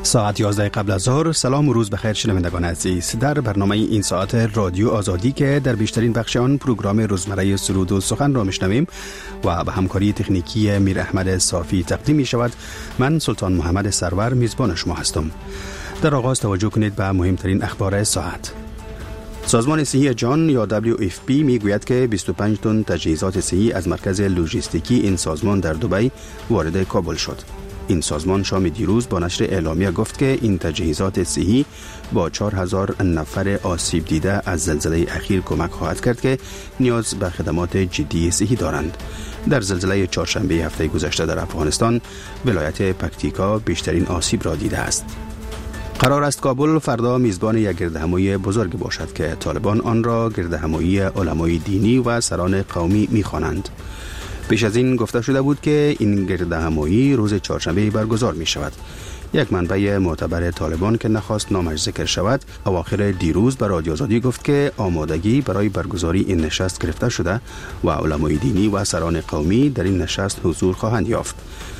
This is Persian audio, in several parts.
ساعت 11 قبل از ظهر. سلام و روز بخیر شنوندگان عزیز. در برنامه این ساعت رادیو آزادی که در بیشترین بخش آن پروگرام روزمره سرود و سخن را میشنویم و به همکاری تکنیکی میر احمد صافی تقدیم می شود، من سلطان محمد سرور میزبان شما هستم. در آغاز توجه کنید به مهمترین اخبار ساعت. سازمان صحی جهان یا WFP میگوید که 25 تن تجهیزات صحی از مرکز لوجستیکی این سازمان در دبی وارد کابل شد. این سازمان شام دیروز با نشر اعلامیه گفت که این تجهیزات صحی با 4000 نفر آسیب دیده از زلزله اخیر کمک خواهد کرد که نیاز به خدمات جدی صحی دارند. در زلزله چهارشنبه هفته گذشته در افغانستان، ولایت پکتیکا بیشترین آسیب را دیده است. قرار است کابل فردا میزبان یک گردهمایی بزرگ باشد که طالبان آن را گردهمایی علمای دینی و سران قومی می‌خوانند. پیش از این گفته شده بود که این گردهمایی روز چهارشنبه برگزار می شود. یک منبع معتبر طالبان که نخواست نامش ذکر شود، اواخر دیروز به رادیو آزادی گفت که آمادگی برای برگزاری این نشست گرفته شده و علمای دینی و سران قومی در این نشست حضور خواهند یافت.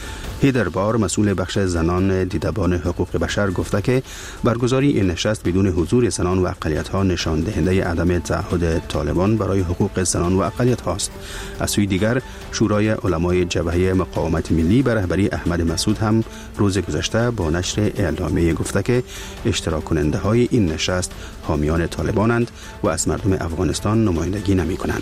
هیدر بار، مسئول بخش زنان دیدبان حقوق بشر، گفته که برگزاری این نشست بدون حضور زنان و اقلیت‌ها نشان دهنده عدم تعهد طالبان برای حقوق زنان و اقلیت‌ها است. از سوی دیگر، شورای علمای جبهه مقاومت ملی به رهبری احمد مسعود هم روز گذشته با نشر اعلامیه گفته که اشتراک کننده های این نشست حامیان طالبانند و از مردم افغانستان نمایندگی نمی‌کنند.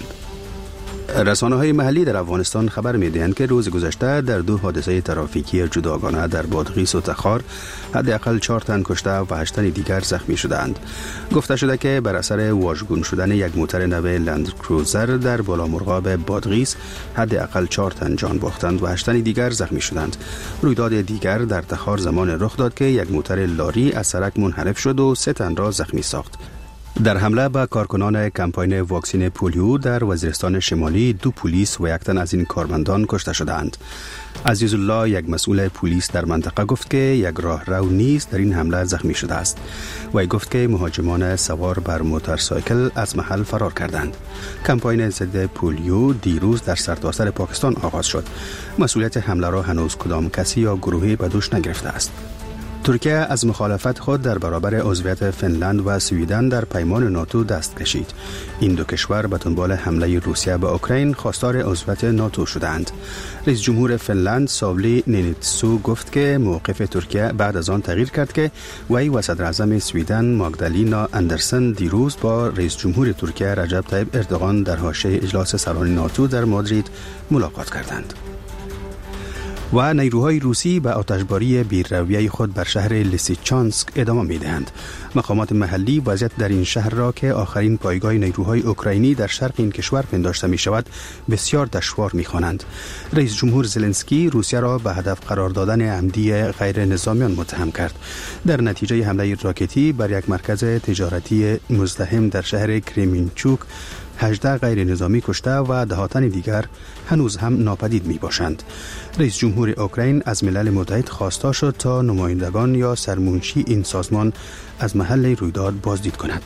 رسانه‌های محلی در افغانستان خبر می‌دهند که روز گذشته در دو حادثه ترافیکی جداگانه در بادغیس و تخار حداقل 4 تن کشته و 8 تن دیگر زخمی شدند. گفته شده که بر اثر واژگون شدن یک موتر نو لند کروزر در بالامرغاب بادغیس حداقل 4 تن جان باختند و 8 تن دیگر زخمی شدند. رویداد دیگر در تخار زمان رخ داد که یک موتر لاری از سرک منحرف شد و 3 تن را زخمی ساخت. در حمله به کارکنان کمپاین واکسین پولیو در وزیرستان شمالی 2 پلیس و 1 تن از این کارمندان کشته شدند. عزیز الله، یک مسئول پلیس در منطقه، گفت که یک راهرو نیز در این حمله زخمی شده است. وی گفت که مهاجمان سوار بر موتورسایکل از محل فرار کردند. کمپاین ضد پولیو دیروز در سرتاسر پاکستان آغاز شد. مسئولیت حمله را هنوز کدام کسی یا گروهی به دوش نگرفته است. ترکیه از مخالفت خود در برابر عضویت فنلند و سویدن در پیمان ناتو دست کشید. این دو کشور به دنبال حمله روسیه به اوکراین خواستار عضویت ناتو شدند. رئیس جمهور فنلند ساولی نینیتسو گفت که موقف ترکیه بعد از آن تغییر کرد که وی و صدر اعظم سویدن ماگدالینا اندرسن دیروز با رئیس جمهور ترکیه رجب طیب اردوغان در حاشیه اجلاس سران ناتو در مادرید ملاقات کردند. و نیروهای روسی به آتشباری بی‌رویه خود بر شهر لیسیچانسک ادامه می‌دهند. مقامات محلی وضعیت در این شهر را که آخرین پایگاه نیروهای اوکراینی در شرق این کشور پنداشته می‌شود بسیار دشوار می‌خوانند. رئیس جمهور زلنسکی روسیه را به هدف قرار دادن عمدی غیر نظامیان متهم کرد. در نتیجه حمله راکتی بر یک مرکز تجارتی مزدحم در شهر کریمینچوک 18 غیر نظامی کشته و 10 تن دیگر هنوز هم ناپدید می باشند. رئیس جمهور اوکراین از ملل متحد خواسته شد تا نمایندگان یا سرمنشی این سازمان از محل رویداد بازدید کند.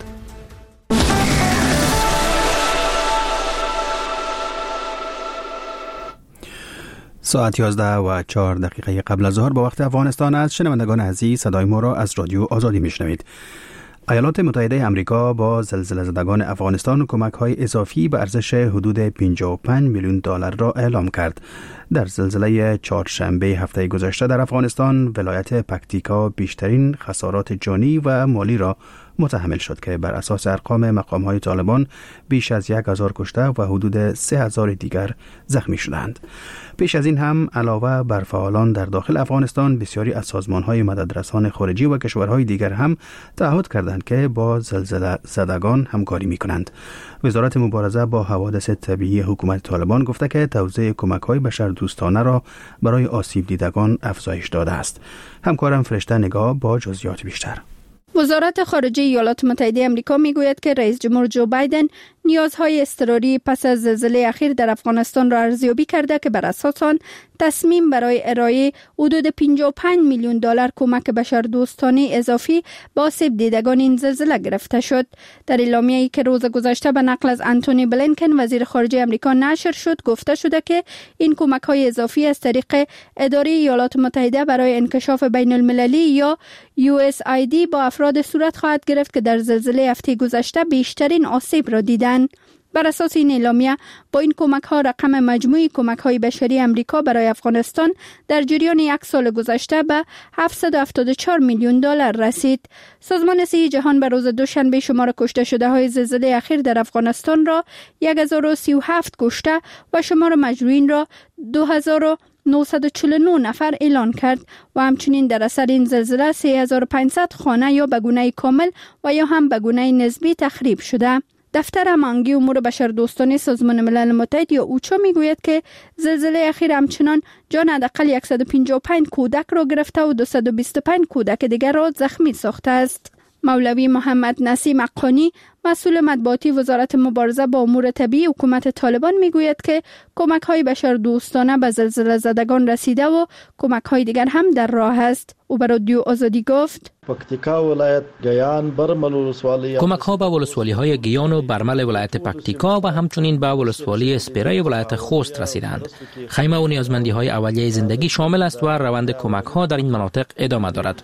ساعت 11:04 قبل از ظهر به وقت افغانستان است. شنوندگان عزیز، صدای ما را از رادیو آزادی میشنوید. ایالات متحده آمریکا با زلزله زدگان افغانستان کمک‌های اضافی به ارزش حدود 55 میلیون دلار را اعلام کرد. در زلزله چهارشنبه هفته گذشته در افغانستان، ولایت پکتیکا بیشترین خسارات جانی و مالی را متحمل شد که بر اساس ارقام مقام‌های طالبان بیش از 1000 کشته و حدود 3000 دیگر زخمی شدند. پیش از این هم علاوه بر فعالان در داخل افغانستان، بسیاری از سازمان‌های مددرسان خارجی و کشورهای دیگر هم تعهد کردند که با زلزله زدگان همکاری می‌کنند. وزارت مبارزه با حوادث طبیعی حکومت طالبان گفته که توزیع کمک‌های بشردوستانه را برای آسیب دیدگان افزایش داده است. همکارم فرشته نگاه با جزئیات بیشتر. وزارت خارجه ایالات متحده آمریکا میگوید که رئیس جمهور جو بایدن نیازهای اضطراری پس از زلزله اخیر در افغانستان را ارزیابی کرده که بر اساس آن تصمیم برای ارائه حدود 55 میلیون دلار کمک بشردوستانه اضافی به آسیب دیدگان این زلزله گرفته شد. در اعلامیه‌ای که روز گذشته به نقل از انتونی بلینکن وزیر خارجه آمریکا نشر شد گفته شده که این کمک‌های اضافی از طریق اداره ایالات متحده برای انکشاف بین المللی یا USAID با افراد صورت خواهد گرفت که در زلزله هفته گذشته بیشترین آسیب را دیدند. بر اساس این اعلامیه با این کمک‌ها رقم مجموعی کمک‌های بشری آمریکا برای افغانستان در جریان یک سال گذشته به 774 میلیون دلار رسید. سازمان صحی جهان به روز دوشنبه شمار کشته شده‌های زلزله اخیر در افغانستان را 1037 کشته و شمار مجروحین را 2949 نفر اعلان کرد و همچنین در اثر این زلزله 3500 خانه یا به گونه کامل و یا هم به گونه نسبی تخریب شده. دفتر هماهنگی امور بشردوستانه سازمان ملل متحد یا اوچا میگوید که زلزله اخیر همچنان جان حداقل 155 کودک را گرفته و 225 کودک دیگر را زخمی ساخته است. مولوی محمد نسیم حقانی مسئول مطبوعاتی وزارت مبارزه با امور طبیعی حکومت طالبان میگوید که کمک‌های بشردوستانه به زلزله زدگان رسیده و کمک‌های دیگر هم در راه است. او به رادیو آزادی گفت: کمک‌ها به ولسوالی‌های گیان و برمل ولایت پکتیکا و همچنین به ولسوالی اسپیره ولایت خوست رسیدند. خیمه و نیازمندی‌های اولیه زندگی شامل است و روند کمک‌ها در این مناطق ادامه دارد.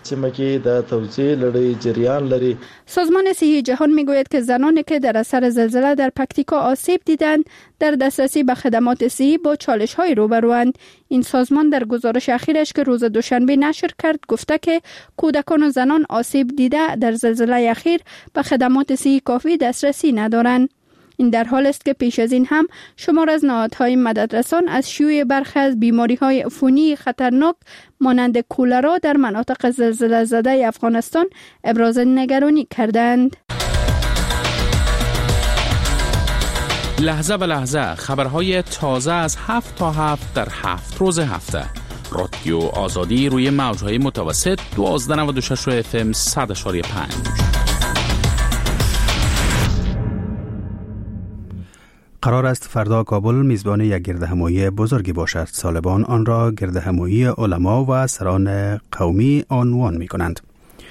سازمان صحی جهان میگوید که زنانی که در اثر زلزله در پکتیکا آسیب دیدند در دسترسی به خدمات صحی با چالش‌های روبروند. این سازمان در گزارش اخیرش که روز دوشنبه نشر کرد گفته که کودکان و زنان آسیب دیده در زلزله اخیر به خدمات صحی کافی دسترسی ندارند. این در حال است که پیش از این هم شمار از نهادهای مددرسان از شیوع برخی از بیماری‌های عفونی خطرناک مانند کولرا در مناطق زلزله زده افغانستان ابراز نگرانی کردند. لحظه به لحظه خبرهای تازه از 7 تا 7 در 7 روز هفته. رادیو آزادی روی موج‌های متوسط 1296 FM 100.5. قرار است فردا کابل میزبان یک گردهمایی بزرگی باشد. طالبان آن را گردهمایی علما و سران قومی عنوان می کنند.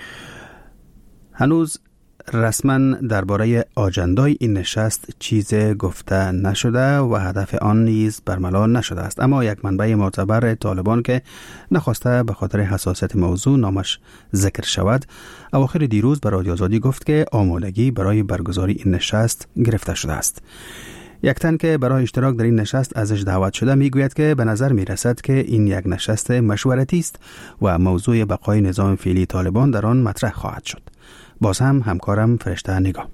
هنوز رسما درباره آجندای این نشست چیز گفته نشده و هدف آن نیز برملا نشده است، اما یک منبع معتبر طالبان که نخواسته به خاطر حساسیت موضوع نامش ذکر شود اواخر دیروز به رادیو آزادی گفت که آمادگی برای برگزاری این نشست گرفته شده است. یک تن که برای اشتراک در این نشست ازش دعوت شده میگوید که به نظر میرسد که این یک نشست مشورتی است و موضوع بقای نظام فعلی طالبان در آن مطرح خواهد شد. باز هم همکارم فرشته نگاه.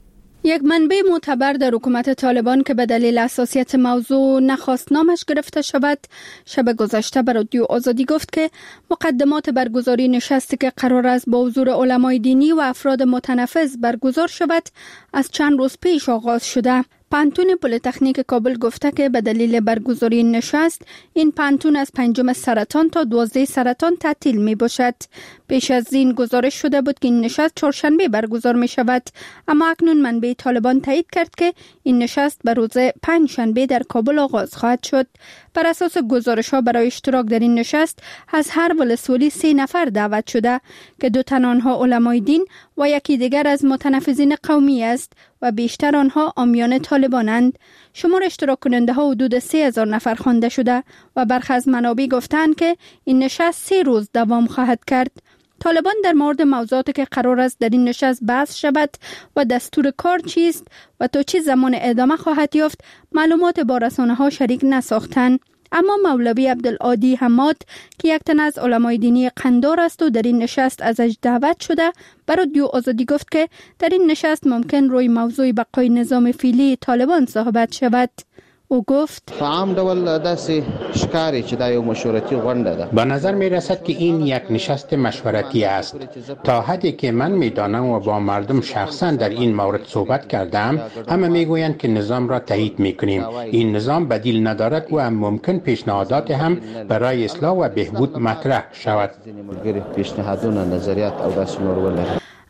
یک منبع معتبر در حکومت طالبان که به دلیل حساسیت موضوع نخواست نامش گرفته شود شب گذشته به رادیو آزادی گفت که مقدمات برگزاری نشستی که قرار است با حضور علمای دینی و افراد متنفذ برگزار شود از چند روز پیش آغاز شده. پانتون پلی‌تکنیک کابل گفته که به دلیل برگزاری نشست این پانتون از 5 سرطان تا 12 سرطان تعطیل می باشد. پیش از این گزارش شده بود که این نشست چهارشنبه برگزار می شود، اما اکنون منبع طالبان تایید کرد که این نشست به روز پنجشنبه در کابل آغاز خواهد شد. بر اساس گزارش ها برای اشتراک در این نشست از هر ولسوالی 3 نفر دعوت شده که 2 تن آنها علمای دین و یکی دیگر از متنفذین قومی است و بیشتر آنها عامیان طالبانند. شمار اشتراک کننده ها حدود 3000 نفر خوانده شده و برخی از منابع گفتند که این نشست 3 روز دوام خواهد کرد. طالبان در مورد موضوعاتی که قرار است در این نشست بحث شود و دستور کار چیست و تا چه زمان ادامه خواهد یافت معلومات با رسانه ها شریک نساختند. اما مولوی عبدالعادی حماد که یک تن از علمای دینی قندار است و در این نشست ازش دعوت شده بر رادیو آزادی گفت که در این نشست ممکن روی موضوع بقای نظام فعلی طالبان صحبت شود. او گفت فعام دول داسې ښکاري چې دا یو مشورتي غونډه ده. به نظر می رسد که این یک نشست مشورتی است. تا حدی که من می دانم و با مردم شخصا در این مورد صحبت کردم، همه می گویند که نظام را تایید می کنیم. این نظام بدیل ندارد و ممکن پیشنهادات هم برای اصلاح و بهبود مطرح شود. پیشنهادونه، نظریات او داسې نور ولري.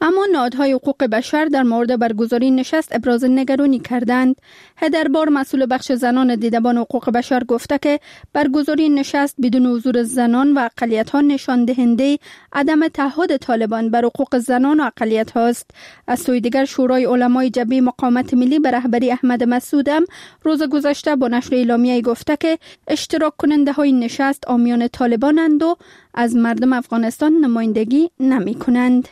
اما نهادهای حقوق بشر در مورد برگزاری نشست ابراز نگرانی کردند. هدربار مسئول بخش زنان دیدبان حقوق بشر گفته که برگزاری نشست بدون حضور زنان و اقلیت‌ها نشان دهنده عدم تعهد طالبان بر حقوق زنان و اقلیت‌ها است. از سوی دیگر شورای علمای جبهه مقاومت ملی به رهبری احمد مسعود هم روز گذشته با نشر اعلامیه‌ای گفته که اشتراک کننده‌های نشست عامیان طالبانند و از مردم افغانستان نمایندگی نمی‌کنند.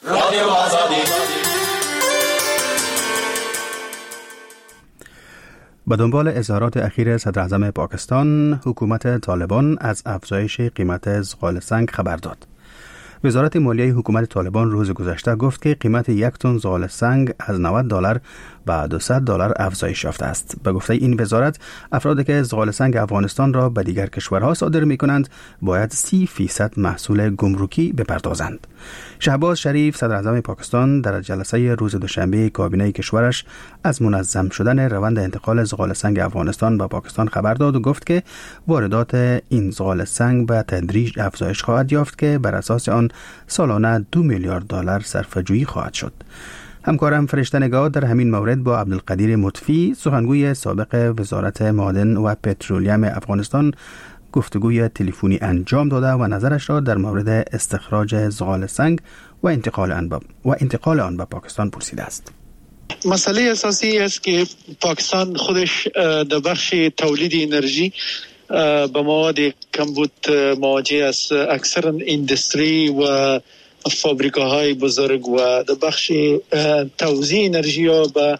به دنبال اظهارات اخیر صدر اعظم پاکستان، حکومت طالبان از افزایش قیمت زغال سنگ خبر داد. وزارت مالیه حکومت طالبان روز گذشته گفت که قیمت یک تن زغال سنگ از $90 به $200 افزایش یافته است. به گفته این وزارت، افرادی که زغال سنگ افغانستان را به دیگر کشورها صادر می کنند باید 30% محصول گمرکی بپردازند. شهباز شریف، صدر اعظم پاکستان، در جلسه روز دوشنبه کابینه کشورش از منظم شدن روند انتقال زغال سنگ افغانستان به پاکستان خبر داد و گفت که واردات این زغال سنگ به تدریج افزایش خواهد یافت که بر اساس آن سالانه $2 میلیارد صرفه‌جویی خواهد شد. همکارم فرشته نگاه در همین مورد با عبدالقدیر مطفی، سخنگوی سابق وزارت معادن و پترولیم افغانستان، گفتگوی تلفنی انجام داده و نظرش را در مورد استخراج زغال سنگ و انتقال آن به پاکستان پرسیده است. مسئله اساسی است که پاکستان خودش در بخش تولید انرژی به مواد کمبود مواجه است. اکثر اندستری و فابریکاهای بزرگ و در بخش توزیع انرژی ها به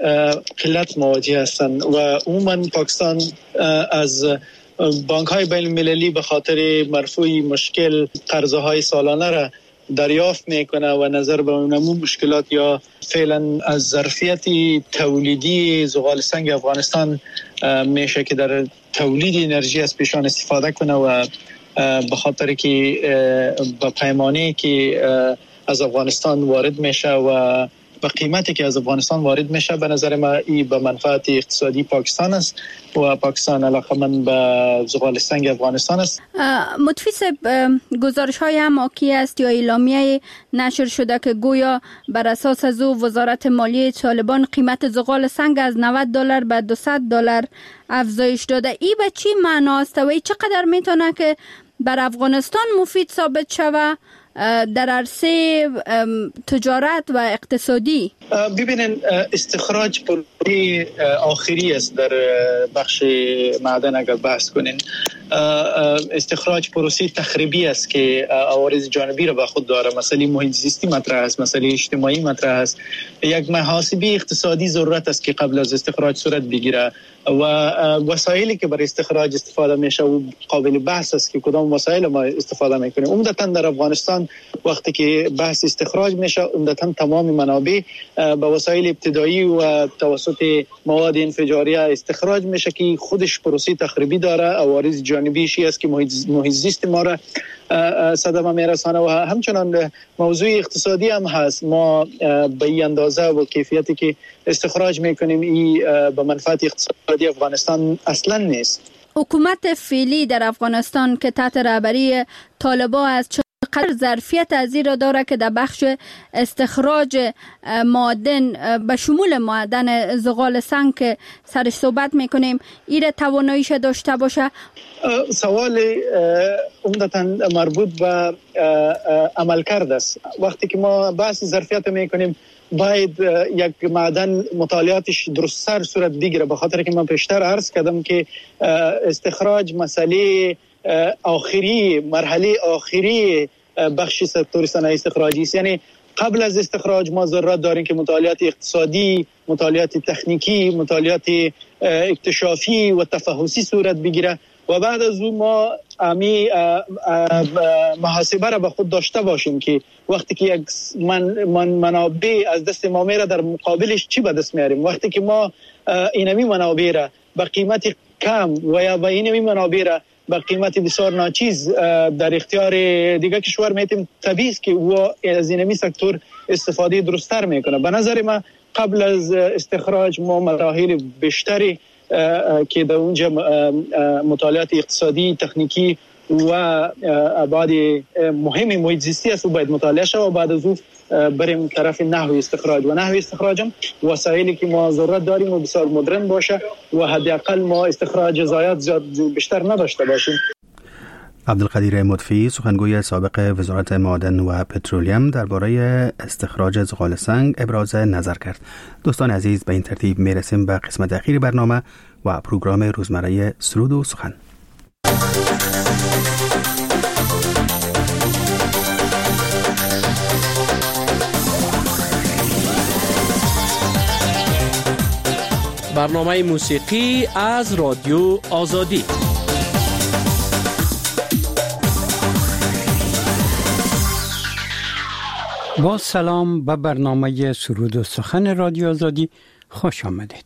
قلت مواجه هستند و عموما پاکستان از بانک های بین المللی به خاطر مرفوع مشکل قرضه های سالانه را دریافت میکنه و نظر به نمو مشکلات یا فعلا از ظرفیت تولیدی زغال سنگ افغانستان میشه که در تولید انرژی از پیشان استفاده کنه و به خاطر که با پیمانه که از افغانستان وارد میشه و به قیمتی که از افغانستان وارد میشه، به نظر ما این به منفعت اقتصادی پاکستان است و پاکستان علاقمند به زغال سنگ افغانستان است. مطفی صاحب، گزارش های هم حاکی است یا اعلامیه نشر شده که گویا بر اساس از وزارت مالیه طالبان قیمت زغال سنگ از $90 به $200 افزایش داده. این به چی معناست و چقدر میتونه که بر افغانستان مفید ثابت شود در عرصه تجارت و اقتصادی؟ ببینن، استخراج پروژه آخری است در بخش معدن. اگر بحث کنین، استخراج پروسه تخریبی است که عوارض جانبی را به خود داره. مسئله محیط زیستی مطرح است، مسئله اجتماعی مطرح است. یک محاسبه اقتصادی ضرورت است که قبل از استخراج صورت بگیره و وسایلی که برای استخراج استفاده میشه و قابل بحث است که کدام وسایل ما استفاده میکنیم. عمدتاً در افغانستان وقتی که بحث استخراج میشه، عمدتاً تمام منابع با وسایل ابتدایی و توسط مواد انفجاریه استخراج میشه که خودش پروسه تخریبی داره. عوارض جانبیشی است که محیط زیست ما را صدمه میرسانه و همچنان موضوع اقتصادی هم هست. ما به این اندازه و کیفیتی که استخراج میکنیم این به منفعت اقتصادی افغانستان اصلا نیست. حکومت فعلی در افغانستان که تحت رهبری طالبان از چقدر ظرفیت از این را داره که در بخش استخراج معدن به شمول معدن زغال سنگ که سرش صحبت میکنیم این تواناییش داشته باشه؟ سوال عمدتاً مربوط به عملکرد است. وقتی که ما بحث ظرفیت میکنیم باید یک معدن مطالعاتش درست‌تر صورت بگیره، به خاطر که من پیشتر عرض کردم که استخراج مسئله آخری، مرحله آخری بخش سکتور صنایع استخراجی است. یعنی قبل از استخراج ما ضرورت داریم که مطالعات اقتصادی، مطالعات تکنیکی، مطالعات اکتشافی و تفحصی صورت بگیره و بعد از اون ما محاسبه را به خود داشته باشیم که وقتی که یک منابع از دست ما میره در مقابلش چی به دست میاریم. وقتی که ما اینمی منابع را به قیمت کم و یا به اینمی منابع را به قیمت بسیار ناچیز در اختیار دیگه کشور میتیم، طبیعی است که او از اینمی سکتور استفاده درست‌تر میکنه. به نظر من قبل از استخراج ما مراحل بیشتری که در اونجا مطالعات اقتصادی، تکنیکی و ابعاد مهم محیط زیستی است و باید مطالعه شود و بعد از اون بریم طرف نحو استخراج و نحو استخراج هم وسایلی که ما ضرورت داریم و بسیار مدرن باشه و حداقل ما استخراج ضایعات زیاد بیشتر نداشته باشیم. عبدالقدیر مطفی سخنگوی سابق وزارت معادن و پترولیم درباره استخراج زغال سنگ ابراز نظر کرد. دوستان عزیز، به این ترتیب میرسیم به قسمت اخیر برنامه و پروگرام روزمره سرود و سخن. برنامه موسیقی از رادیو آزادی. با سلام به برنامه سرود و سخن رادیو آزادی خوش آمدید.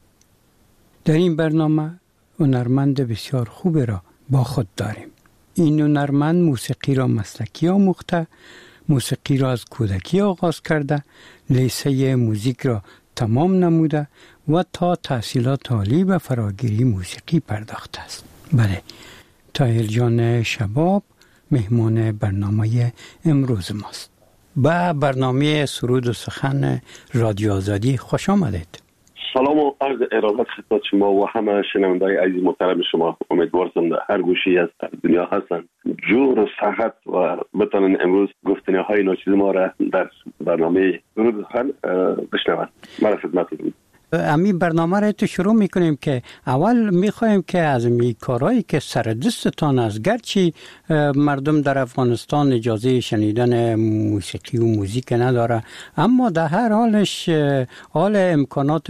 در این برنامه هنرمند بسیار خوبی را با خود داریم. این هنرمند موسیقی را مسلکی آموخته، موسیقی را از کودکی آغاز کرده، لیسه موزیک را تمام نموده و تا تحصیلات عالی به فراگیری موسیقی پرداخته است. بله، طاهر جان شباب مهمان برنامه امروز ماست. به برنامه سرود و سخن رادیو آزادی خوش آمدید. سلام و عرض ارادت خدمت شما و همه شنونده‌های عزیز محترم شما. امیدوارم در هر گوشی از دنیا هستند جور و صحت و بتونن امروز گفتنی‌های ناچیز ما را در برنامه سرود و سخن بشنوند. من خدمتتون. امی برنامه را تو شروع میکنیم که اول میخوایم که از می کارهایی که سر دستتان از گرچه مردم در افغانستان اجازه شنیدن موسیقی و موزیک نداره، اما در هر حالش حال امکانات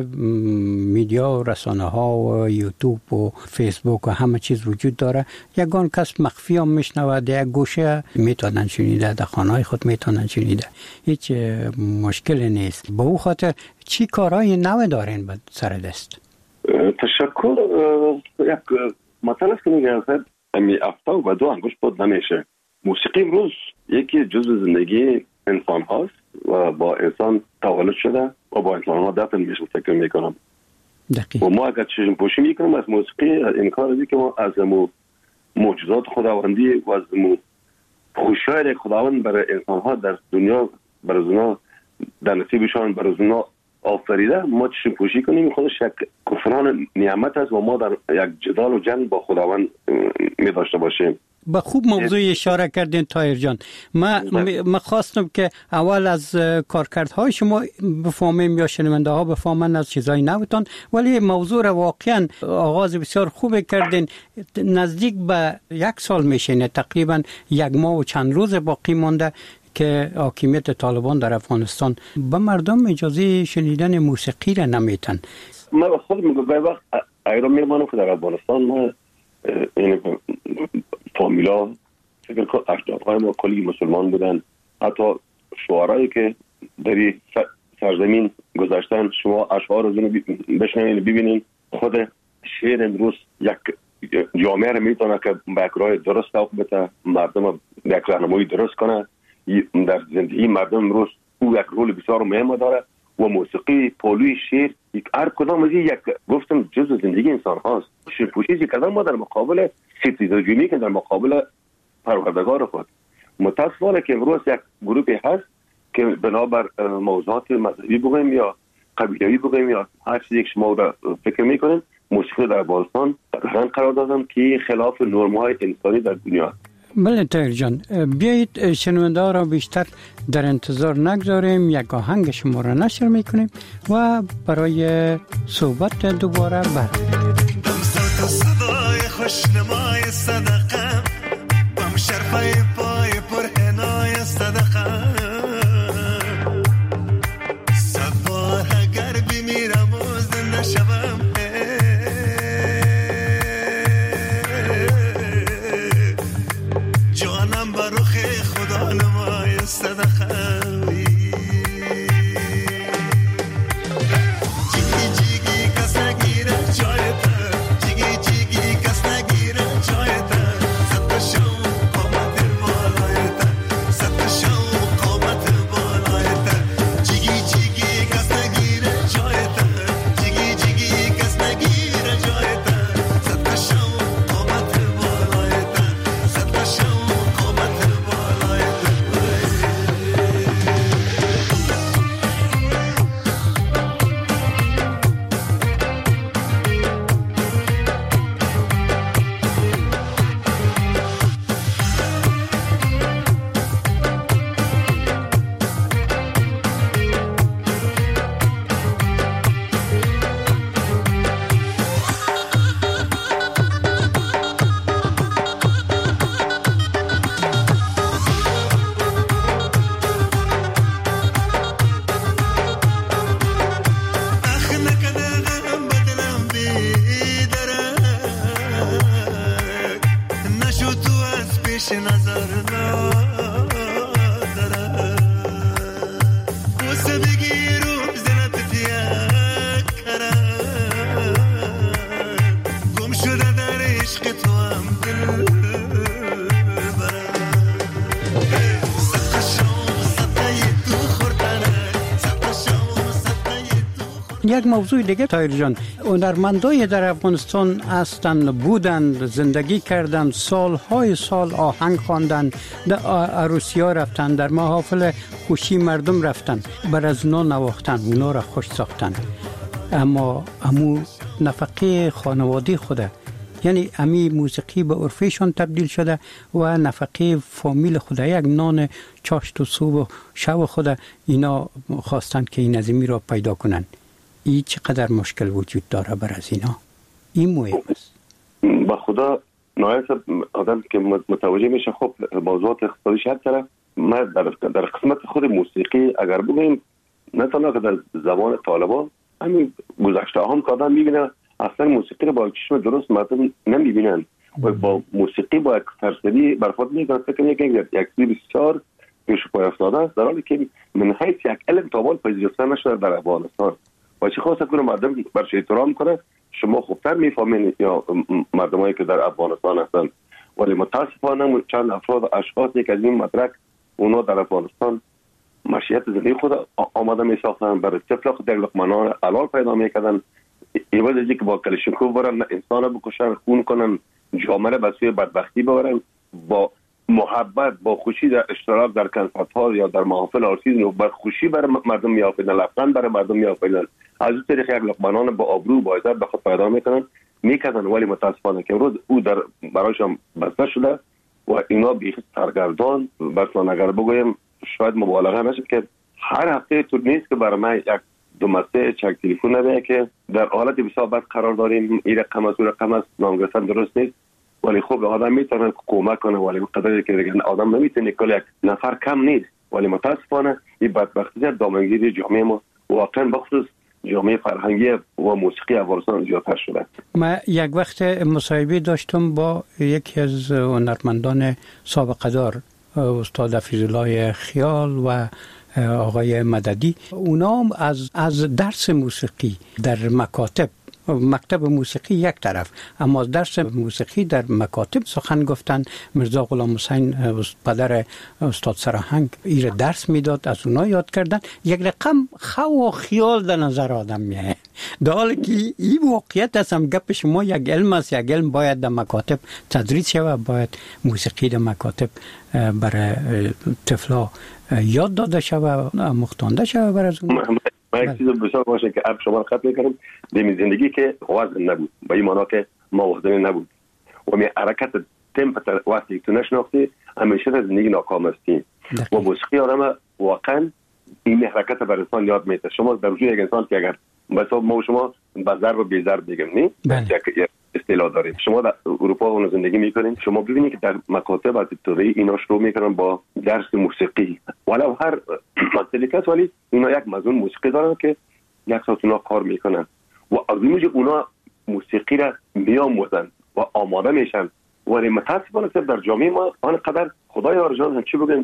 میدیا و رسانه ها و یوتیوب و فیسبوک و همه چیز وجود داره، یگان کس مخفی هم میشنود، یک گوشه میتونن شنیده، در خانه خود میتونن شنیده، هیچ مشکلی نیست. با او خاطر چی کارهای نو دارین به سر دست؟ تشکر. یک مطلب است که میگه امی افتا و به دو انگوش بود نمیشه. موسیقی امروز یکی جزء زندگی انسان هاست و با انسان تولد شده و با انسان ها دفن میشه. فکر میکنم و ما اگر چشم پوشی میکنیم از موسیقی، این کار است که ما از معجزات خداوندی و از خوشایند خداوند برای انسان ها در دنیا برای اونا در نصیبشان برای اونا آفریده، ما چشم پوشی کنیم خودش یک کفران نعمت است و ما در یک جدال و جنگ با خداوند می داشته باشیم. با خوب موضوع اشاره کردین طاهر جان. ما خواستم که اول از کارکردهای شما بفهمیم یا شنونده ها بفهمن از چیزای نوتان، ولی موضوع را واقعا آغاز بسیار خوب کردین. نزدیک به 1 سال میشه، تقریبا 1 ماه و چند روز باقی مانده که حاکمیت طالبان در افغانستان به مردم اجازه شنیدن موسیقی را نمیتن. من خود میگم به وقت ایران میمانم که در افغانستان ما این فامیلا فکر کنم اجدادهای ما کلی مسلمان بودن، حتی شعرهایی که در سرزمین گذاشتن شما اشعار رو بشنوین ببینین، خود شعر امروز یک جامعه رو میتونه که به راه درست بده، مردم یک راهنمایی درست کنه در زندگی مردم. امروز او یک رول بسیار مهم داره و موسیقی، پولوی، شعر، هر کدام از یک گفتم جزء زندگی انسان هاست. شیرپوشی کردن ما در مقابل ستیزاجونی که در مقابل پروردگار خود. متاسفانه که امروز یک گروهی هست که بنابر موضوعات مذهبی بگویم یا قبیله‌ای بگویم یا هر چیزی که شما را فکر میکنین، موسیقی در افغانستان رنگ قرار دادن که خلاف نرم‌های انسانی در دنیا. بله طاهر جان، بیایید شنونده ها را بیشتر در انتظار نگذاریم، یک آهنگ شما را نشر میکنیم و برای صحبت دوباره برمیگردیم. بم صدای خوشنمای صدقه، بم شرفای پای پرهنای صدقه، صد بار اگر بمیرم و زنده شوم، جانم بر رخ خدا نمای صدقه، جیگی جیگی کس نگیره جای نظر ندارم واسه بگیرم زنت تیک کرد گم شده در عشق تو هم دل یک موضوع دیگه طاهر جان، هنرمندای در افغانستان هستند، بودند، زندگی کردند، سالهای سال آهنگ خواندند، در عروسی‌ها رفتند، در محافل خوشی مردم رفتند، بر از اونا نواختند، اونا را خوش ساختند، اما امو نفقه خانواده خوده، یعنی امی موسیقی به عرفشان تبدیل شده و نفقه فامیل خوده، یک نان چاشت و صبح و شب خوده اینا خواستند که این عظیمی را پیدا کنند. این چقدر مشکل وجود داره بر از اینا؟ این مهم است. با خدا نهایت آدم که متوجه میشه خب موضوعات اقتصادیش هر طرف. ما در قسمت خود موسیقی اگر بگیم نه تنها که در زبان طالبان، همین گذشته هم که آدم میبینه اصلا موسیقی رو با چشم درست مردم نمیبینن و با موسیقی با یک فرسدی برخورد میکنن، فکر میکنن یک چیز بسیار پیش پای افتاده است، در حالی که من حیث یک علم تابان پذیرفته نشده در افغانستان. و چه خواست کنه مردم برش احترام کنه، شما خوبتر میفهمین یا مردمایی که در افغانستان هستند، ولی متاسفانه چند افراد و اشخاصی که از این مدرک اونا در افغانستان مشیت زندگی خود آماده می ساختن، برای طفل خود یک لقمه حلال پیدا میکردن، ایواز از که با کلشنکوف برن انسان بکشن، خون کنن، جامعه به سوی بدبختی ببرن، با محبت با خوشی در اشتراک در کنسرت ها یا در محافل آرتیزم با خوشی برای مردم میآفریدن، لبخند برای مردم میآفریدن، از اون طریق یک لقمه نان با آبرو با عزت به خود پیدا میکردن، ولی متاسفانه که امروز او در برایشان بسته شده و اینا بیخ سرگردان. مثلا اگر بگویم شاید مبالغه نشه که هر هفته تو نیست که برای من یک دو مسیج چک تلفن نده که در حالت بسیار بد قرار داریم، این رقم است، اون رقم است، نام گرفتن درست نیست، ولی خب آدم میتونه کمک کنه، ولی قدری که دیگه آدم نمیتونه کل یک نفر کم نیست، ولی متاسفانه این بدبختی دامنگیری جامعه ما واقعا بخصوص جامعه فرهنگی و موسیقی افغانستان زیادتر شده. من یک وقت مصاحبه داشتم با یکی از هنرمندان سابقه دار، استاد حفیظالله خیال و آقای مددی. اونا هم از درس موسیقی در مکتب موسیقی یک طرف، اما درس موسیقی در مکاتب سخن گفتن. مرزا غلام حسین پدر استاد سراهنگ این درس میداد، از اونا یاد کردن. یک رقم خو و خیال در نظر آدم میه، در حالی که این واقعیت است. هم گپ شما یک علم است، یک علم باید در مکاتب تدریس شود، باید موسیقی در مکاتب برای طفلا یاد داده شود، مختانده شود بر از اون. ما یک چیز بسیار باشه که اب شما خط میکنم، دمی زندگی که وزن نبود، با این معنا که ما وزن نبود و می حرکت تمپ وقتی تو نشناختی همیشه در زندگی ناکام هستیم و موسیقی آدم واقعا این حرکت بر انسان یاد میده. شما در وجود یک انسان که اگر مثلا ما شما با ضرب و بی ضرب میگم نه یک اصطلاح داریم، شما در اروپا اون زندگی میکنین، شما ببینید که در مکاتب از ابتدایی اینا شروع میکنن با درس موسیقی، ولو هر مملکت ولی اینا یک مضمون موسیقی دارن که یک ساعت اونا کار میکنن و از اینجا اونا موسیقی را میآموزن و آماده میشن. ولی متاسفانه در جامعه ما آنقدر خدای آرجان هم چی بگیم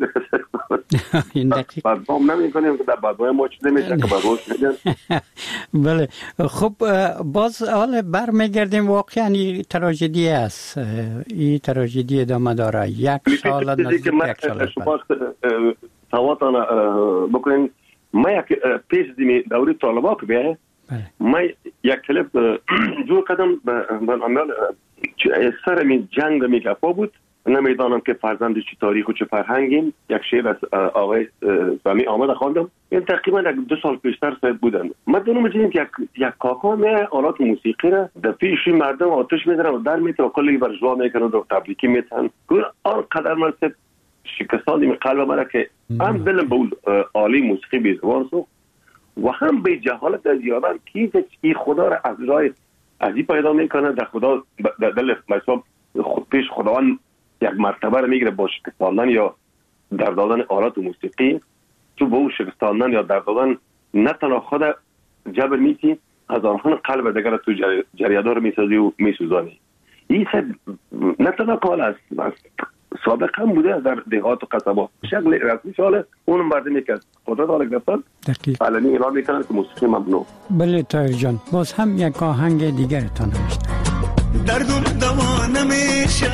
بعد هم نمیکنیم که در بعدهای ما چیزی میشه که بعد روش میگن. بله خب باز حالا برمیگردیم، واقعا این تراژدی است، این تراژدی ادامه داره. یک سال نزدیک یک سال شما تواتان بکنین. ما یک پیش دیمی دوری طالبا که بیایه ما یک کلیپ جو کردم به عمل سر می جنگ می گفا بود، نمیدانم که فرزند چه تاریخ و چه فرهنگیم. یک شعر از آقای سامی آمده خواندم، این تقریبا 2 سال پیشتر بودن. ما دونم می‌دونیم که یک کاکا می آلات موسیقی را در پیش مردم آتش می‌زنه و در می‌تونه کلی برجوا میکنه و تبریکی میتن. آنقدر من شکستان می قلب مرا که هم دلم به اون عالی موسیقی بیزبان سو و هم به جهالت از یادم که خدا را از راه عجیب پیدا میکنه. در خدا در دل مثلا پیش خداوند یک مرتبه رو میگیره با شکستاندن یا در دادن آلات موسیقی. تو با اون شکستاندن یا در دادن نه تنها خود جبر میتی، از آنها قلب دیگر تو جریادار میسازی و میسوزانی. این نه تنها کال است، سابق هم بوده در دهات و قصبات شکل رسمی شاله اون مردمی که قدرت حال گرفتن علنی اعلام میکنن که موسیقی ممنوع. بله طاهر جان، باز هم یک آهنگ دیگرتان میشنویم. دردم دوا نمیشه،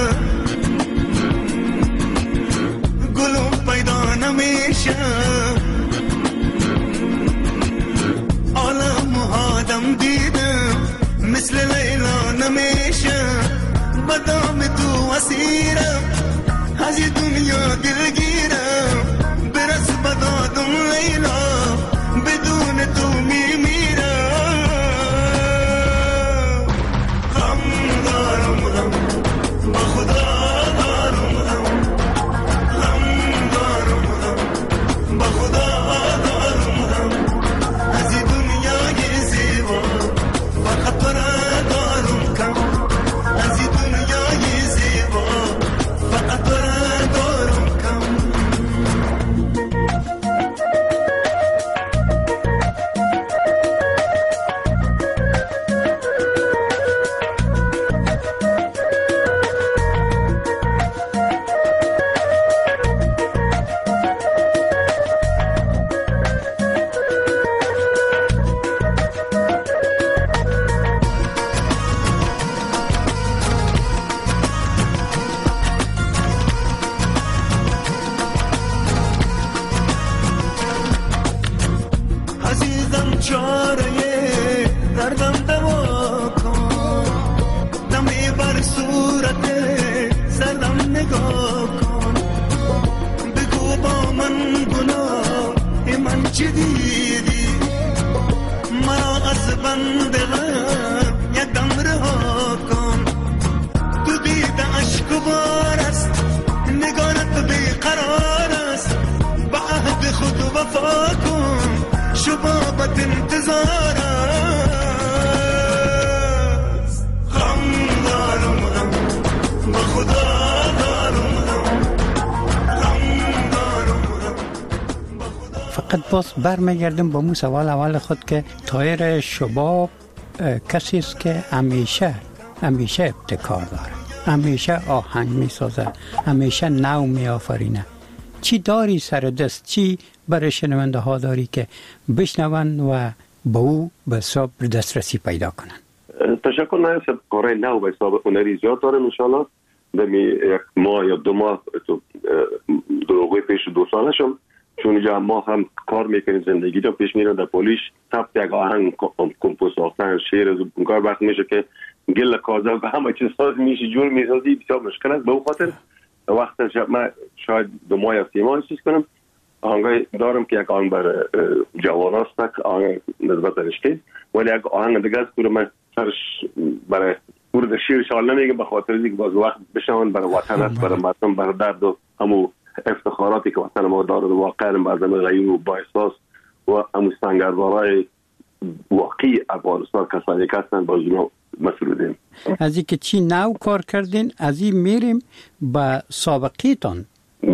گلم پیدا نمیشه، عالم آدم دیدم مثل لیلا نمیشه، بدام تو اسیرم از دنیا دلگیرم، برس بدادم لیلا بدون تو میمیرم، غم دارم غم با خدا دارم غم، غم دارم غم با خدا دارم غم، از دنیای زیبا فقط تو را دارم کم، از دنیای زیبا فقط تو را دارم کم. عزیزم چاره دردم دوا کن، دمی بر صورت سردم نگاه کن، بگو با من گناه من چی دیدی، مرا از بند غم یک دم رها کن، تو دیده عشق و بار است، نگارت بیقرار است، به عهد خود وفا کن، شبابت انتظار است، غم دارم غم با خدا دارم غم، غم دارم غم با خدا. فقط باز برمیگردم با مو سوال اول خود که طاهر شباب کسی است که همیشه ابتکار داره، همیشه آهنگ میسازه، همیشه نو میآفرینه. چی داری سر دست، چی برای شنونده ها داری که بشنون و با او به حساب دسترسی پیدا کنن؟ تشکر. نه کارهای نو به حساب هنری زیاد دارم انشالله. دمی یک ماه یا 2 ماه تو دروغوی پیش 2 سالشم، چون اینجا ما هم کار میکنیم، زندگی جا پیش میرم در پولیش، ثبت یک آهنگ کمپوز ساختن شعر از اون کار وقت میشه که گل کازه و همه چیز ساز میشه جور میسازی، بسیار مشکل است. به اون خاطر وقت من شاید 2 ماه یا 3 ماه چیز کنم. آهنگای دارم که یک آهنگ برای جوان است، آهنگ نسبت رشته، ولی یک آهنگ دیگه است که من سرش برای ورد شیر شال نمیگم، به خاطر اینکه باز وقت بشون برای وطن است، برای مردم، برای درد و همو افتخاراتی که وطن ما داره، واقعا مردم غیور و با احساس و همو سنگربارای واقعی افغانستان کسانی که هستن با اینا مسئولیم. از اینکه چی نو کار کردین، از این میریم به سابقیتان.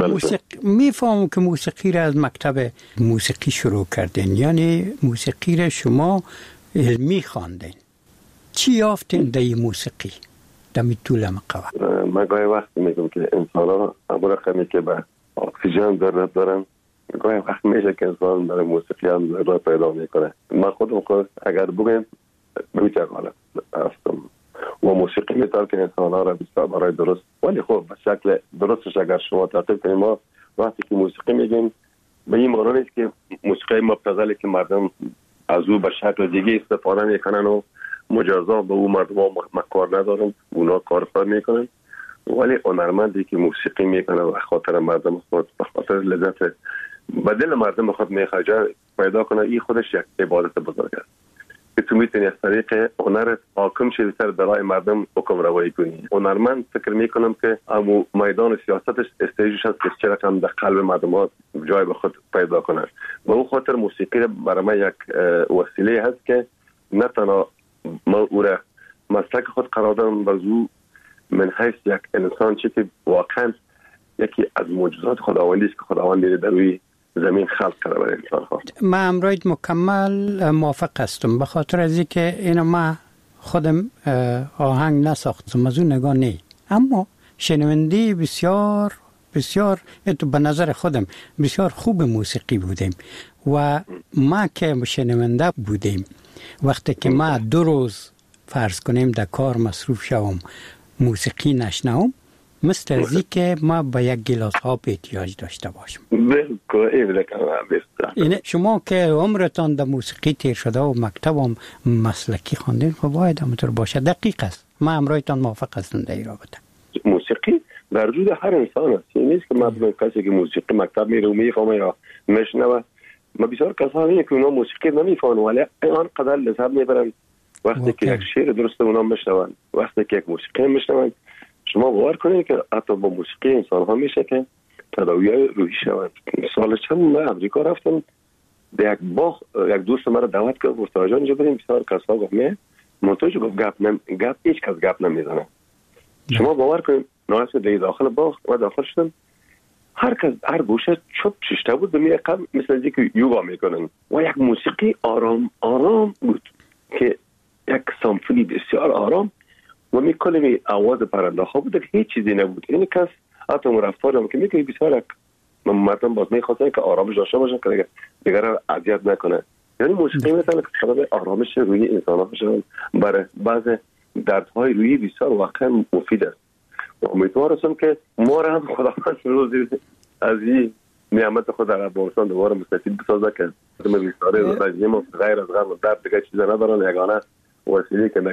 میفهمم که موسیقی را از مکتب موسیقی شروع کردین، یعنی موسیقی را شما علمی خواندین. چی یافتین در موسیقی دمی طول مقوه؟ من گاهی وقت میگم که انسان ها همون رقمی که به اکسیژن ضرورت دارن، گاهی وقت میشه که انسان برای موسیقی هم ضرورت پیدا میکنه. من خودم اگر بگم بمیتر حالت هستم و موسیقی میتر که انسان ها را بسیار برای درست، ولی خب به شکل درستش اگر شما تعقیب کنیم، ما وقتی که موسیقی میگیم به این معنی نیست که موسیقی مبتذلی که مردم از او به شکل دیگه استفاده میکنن و مجازا به او مردم ها مکار ندارن، اونا کار میکنن، ولی هنرمندی که موسیقی میکنه و خاطر مردم خود به خاطر لذت به دل مردم خود میخواجه پیدا کنه، این خودش یک عبادت بزرگ است که تو میتونی از طریق هنرت حاکم شدی سر برای مردم حکم روایی کنی. هنرمند فکر میکنم که امو میدان سیاستش استیجش هست که چرا کم در قلب مردم ها جای به خود پیدا کنه. به اون خاطر موسیقی برای من یک وسیله هست که نه تنها من او را مسلک خود قرار دارم، بلکه من حیث یک انسان چی که واقعا یکی از معجزات خداوندی است که خداوند در روی زمین خلق کرده برای انسان ها. من امروز مکمل موافق هستم، به خاطر از اینکه اینو ما خودم آهنگ نساختم، از اون نگاه نی، اما شنونده بسیار بسیار به نظر خودم بسیار خوب موسیقی بودیم و ما که شنونده بودیم وقتی که ما 2 روز فرض کنیم در کار مصروف شوم موسیقی نشنوم مثل ازی که ما به یک گلاس آب احتیاج داشته باشم. این شما که عمرتان در موسیقی تیر شده و مکتب هم مسلکی خواندین خب باید همونطور باشه. دقیق است. ما همراهتان موافق هستم در این رابطه. موسیقی در وجود هر انسان است. این نیست که مثلا کسی که موسیقی مکتب میره و میفهمه یا میشنوه. ما بسیار کسانی که اونا موسیقی نمیفهمن ولی آنقدر لذت میبرن وقتی که یک شعر درست اونا میشنون، وقتی که یک موسیقی میشنون. شما باور کنید که حتی با موسیقی انسان ها میشه که تداوی روحی شوند. سال چند من امریکا رفتم در یک باغ، یک دوست مرا دعوت کرد گفت آجان اینجا بریم. بسیار کسا گفت نه منتوج گفت گپ هیچ کس گپ نمیزنه. شما باور کنید ناصر در داخل باغ و داخل شدم هر کس هر گوشه چوب ششته بود به میقام مثل اینکه که یوگا میکنن و یک موسیقی آرام آرام بود که یک سمفونی بسیار آرام و میکنه آواز پرنده ها بود که هیچ چیزی نبود. این کس حتی رفتارم که میگه بسیار مردم باز میخواستن که آرامش داشته باشن که دیگر را اذیت نکنه. یعنی موسیقی مثلا که سبب آرامش روحی انسان ها بشه برای بعض دردهای روحی بسیار واقعا مفید است. و امیدوارم که ما را هم خداوند روزی از این نعمت خود در افغانستان دوباره مستفید بسازه که ما بیچاره رژیم و غیر از غم و درد دیگه چیزا ندارن. یگانه وسیله که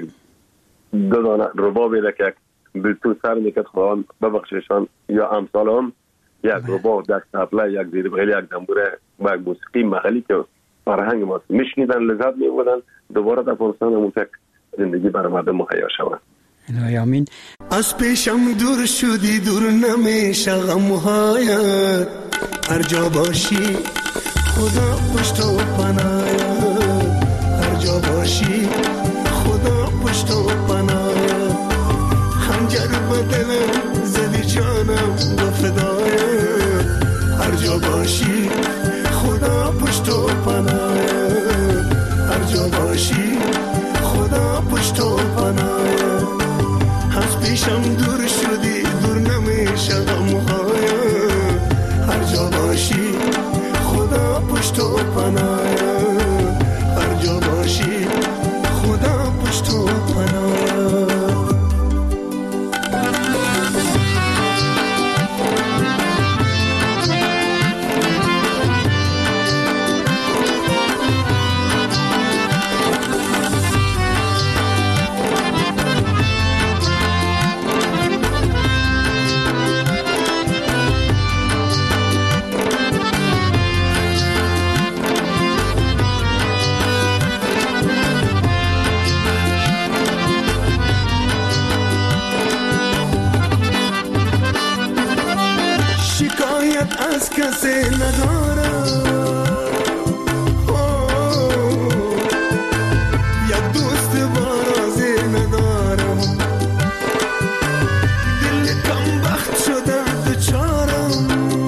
دو دانه ربابی که بلتون سر میکرد خواهان ببخششان یا امثال هم یک رباب، یک تبله، یک زیربغل، یک دنبوره و یک موسیقی محلی که فرهنگ ما میشنیدن لذت میبردن دوباره در افغانستان همون تک زندگی برای مردم مهیا شود. الهی آمین. از پیشم دور شدی دور نمیشه غمهایت هر جا باشی خدا پشت و پناهت هر جا باشی خدا پشت و پناهت خنجر بدلم زدی جانم و فدایت هر جا باشی خدا پشت و پناهت هر جا باشی خدا پشت و پناهت از پیشم دور شدی دور نمیشه غمهایت هر جا باشی خدا پشت و پناهت هر جا باشی خدا پشت و پناهت. از کسی ندارم یک دوست بارازی ندارم دل کم بخت شده دچارم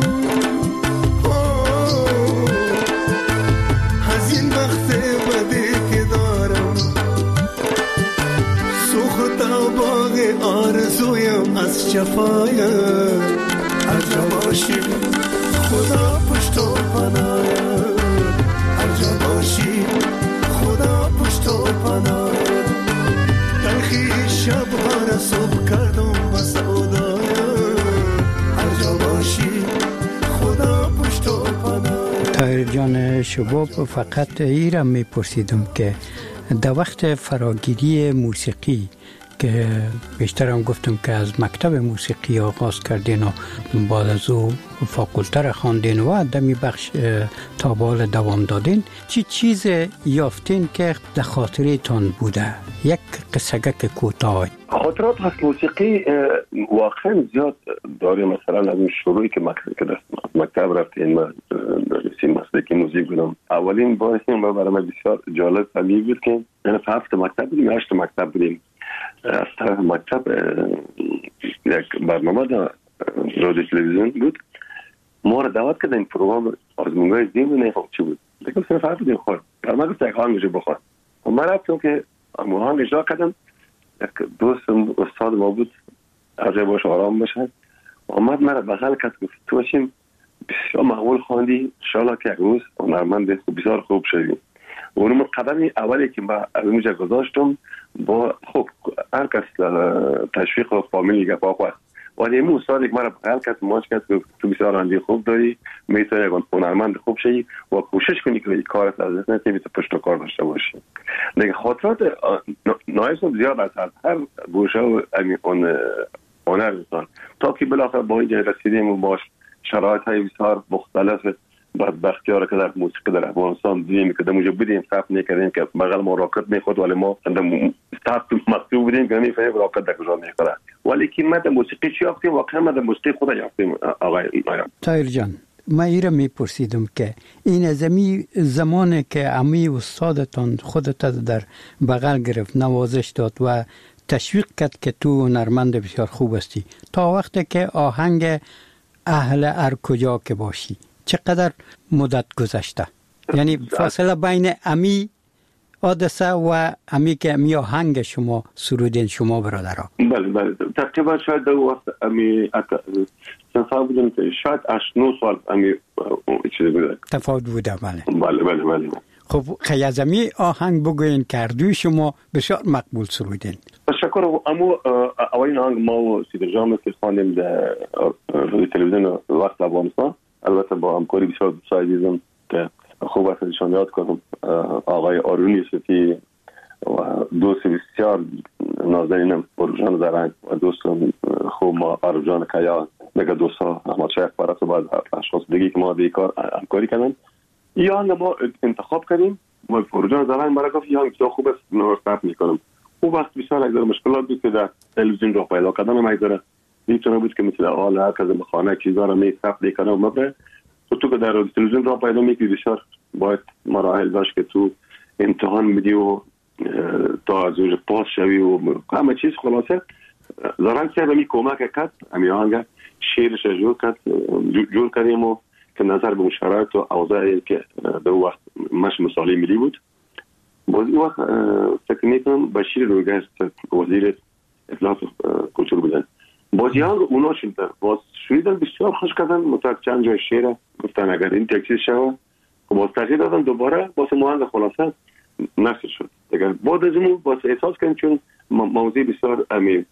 از این بخت بدی که دارم سوخت باغ آرزویم از جفایم هر جا باشی خدا پشت و پناهت هر جا باشی خدا پشت و پناهت تلخی شبها را صبح کردم با سعودایم هر جا باشی خدا پشت و پناهت. طاهر جان شباب فقط ایرم میپرسیدم که در وقت فراگیری موسیقی که بیشتر هم گفتم که از مکتب موسیقی آغاز کردین و بعد از او فاکولته را خواندین و دمی بخش تا بال دوام دادین، چی چیز یافتین که در خاطره تان بوده؟ یک قصه‌گک کوتاه. خاطرات از موسیقی واقعا زیاد داریم. مثلا از اون شروعی که مکتب رفتیم ما درسی موسیقی موزیک بودم. اولین بار ما برای من بسیار جالب طبیعی بود که من 7 مکتب بودیم، 8 مکتب بودیم. از طرف مکتب یک برنامه در رادیو تلویزیون بود، ما را دعوت کردن. این پروگرام آزمونگاه زیم بود، نفهم چی بود. دیگه صرف حرف بودیم خورد. برای من گفت یک آهنگ بخوان. و من رفتم که آهنگ اجرا کردم. یک دوست استاد ما بود از باش آرام بشه. آمد مرا بغل کرد گفت تو باشیم بسیار معقول خواندی، انشاءالله که یک روز هنرمند بسیار خوب شدیم. اونم قدم اولی که من از اونجا گذاشتم با خب هر کس تشویق و فامیلی گپا خواست، ولی امون استادی که مرا بغل کرد ماش کرد تو بسیار آهنگ خوب داری، میتونی یک هنرمند خوب شی و کوشش کنی که کارت از دست ندی، تو پشت کار داشته باشی. دیگه خاطرات نایسم زیاد از هر گوشه و اون هنر انسان تا که بالاخره با اینجا رسیدیم و باش شرایط های بسیار مختلف بدبختی ها را که در موسیقی در افغانستان دیدیم که در اونجا بودیم صف نکردیم که بغل ما راکت میخورد، ولی ما صف مکتوب بودیم که نمیفهمیم راکت در کجا میخوره، ولی که ما در موسیقی چی یافتیم؟ واقعا ما در موسیقی خود یافتیم. آقای نایان طاهر جان، ما ایره میپرسیدم که این از زمانی که امی استادتان خودت در بغل گرفت، نوازش داد و تشویق کرد که تو هنرمند بسیار خوب هستی، تا وقتی که آهنگ اهل هر کجا که باشی چقدر مدت گذشته؟ یعنی فاصله بین امی حادثه و امی که امی آهنگ شما سرودین شما برادرها؟ بله تقریبا شاید در وقت امی سنفا بودن که شاید 8-9 سال امی چیزی بوده تفاوت بوده. بله. خب خیازمی آهنگ بگوین کردوی شما بسیار مقبول سرودین. تشکر. اما اولین آهنگ ما و صدیق جان که خواندیم در تلویزیون وقت افغانستان، البته با همکاری بسیار دوستای عزیزم که خوب است ازشان یاد کنم، آقای آرونی صفی و دوست بسیار نازنینم پروژان زرنگ و دوستم خوب ما آرجان کیا، دیگه دوستا احمد شیخ پرست و بعد اشخاص دیگه که ما به کار همکاری کردن. یا ما انتخاب کردیم و پروژان زرنگ برای گفت یا بسیار خوب است نورستاپ میکنم. خوب است بسیار اگر مشکلات بود که در تلویزیون رو پیدا کردن میذاره میتونه بود که مثل حال هر کس خانه چیزا رو میثبت میکنه و مبره تو که در تلویزیون رو پیدا میکنی بسیار باید مراحل داشت که تو امتحان بدی و تا از اونجا پاس شوی و همه چیز. خلاصه زرنگ که همی کمک کرد، همی آهنگ شعرش جور کردیم و که نظر به شرایط و اوضاعی که در وقت مش مثالی ملی بود. باز این وقت فکر میکنم بشیر رویگشت وزیر اطلاعات کلتور بودن، باز یانگ اونا شدن، باز شویدن بسیار خوش کردن، متوقع چند جای شعر گفتن اگر این تکسیر شد که باز تغییر دادن دوباره باز مهنگ خلاصه نشر شد. اگر بعد از اون باز احساس کردیم چون موضوع بسیار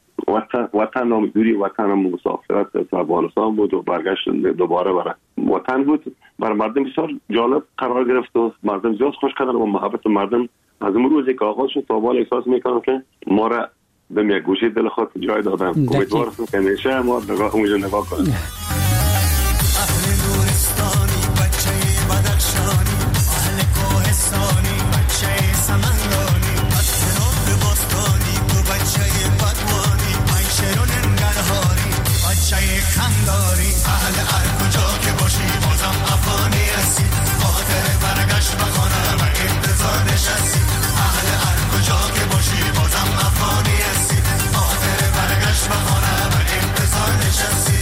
وطن نام دوری وطن هم مسافرت تا افغانستان بود و برگشت دوباره برای وطن بود، برای مردم بسیار جالب قرار گرفت و مردم زیاد خوش کردن و محبت مردم از اون روزی که آغاز شد تا بالا احساس میکنم که ما را به یک گوشه دل خود جای دادم. امیدوارم که همیشه ما اونجا نگاه کنیم. اهل نورستانی بچه بدخشانی، اهل کوهستانی بچه سمنگانی، اطراف باستانی تو بچه بدوانی، منشر و ننگرهاری بچه کنداری، اهل هر کجا که باشی بازم افغانی هستی، خاطر برگشت بخانه و انتظار نشستی، اهل هر کجا که باشی بازم افغانی هستی، خاطر برگشت بخانه و انتظار نشستی.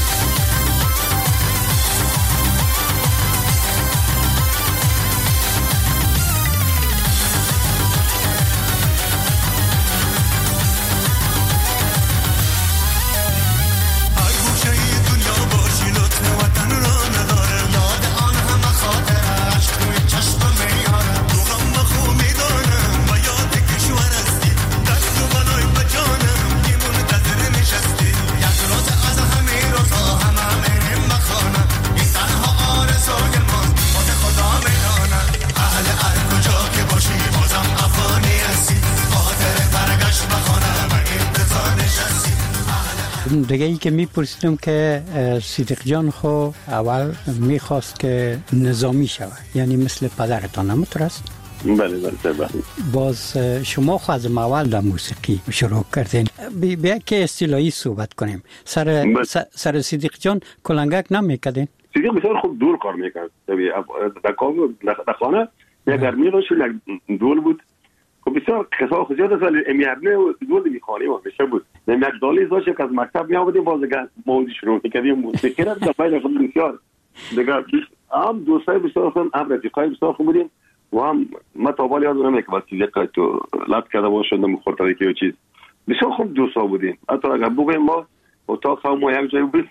دیگه ای که میپرسیدم که صدیق جان خو اول میخواست که نظامی شود، یعنی مثل پدرتان همونطور است؟ بله. باز شما خو از اول در موسیقی شروع کردین. بیا که اصطلاحی صحبت کنیم. سر صدیق جان کلنگک نمیکردین؟ صدیق بسیار خوب دور کار میکرد. در خانه یک گرمی داشت، یک دول بود که بسیار خسا زیاد است، ولی امیرنه و دول میخوانیم و میشه بود. یک دالی داشت که از مکتب میآمدیم باز دیگه موضوع شروع میکردیم موسیقی را در بین خود بسیار دیگه هم دوستای بسیار خوب، هم رفیقای بسیار خوب بودیم و هم ما تا بالا یاد نمیاد که با صدیق تو لط کرده باشند مخاطره که چیز بسیار خوب دوستا بودیم. حتی اگر بگویم ما اتاق هم یک جای بود.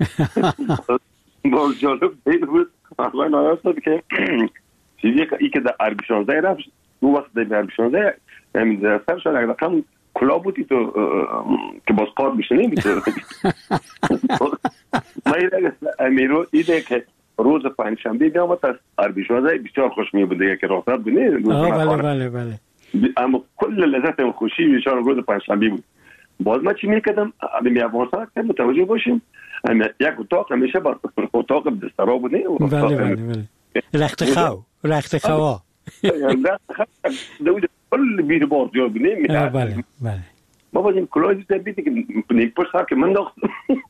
باز جالب بود اول نایاست که چیزی که در عربی 16 رفت اون وقت در عربی 16 همین در سرشان اگر رقم کلا بودی تو که باز قاد میشه نمیتونه. ما امیرو ایده که روز پنجشنبه بیامد از عربی 16 بسیار خوش می بوده که راحت بود نه. بله اما کل لذت و خوشی بسیار روز پنجشنبه بود. باز ما چی میکردم می افغانستان که متوجه باشیم یک اتاق همیشه با اتاق بسترا بود نه. بله رخت خوا دوید کل بیر باز جا بود نه. بله ما باز این کلاه دیده بیدی که نیک پشت ها که من داختم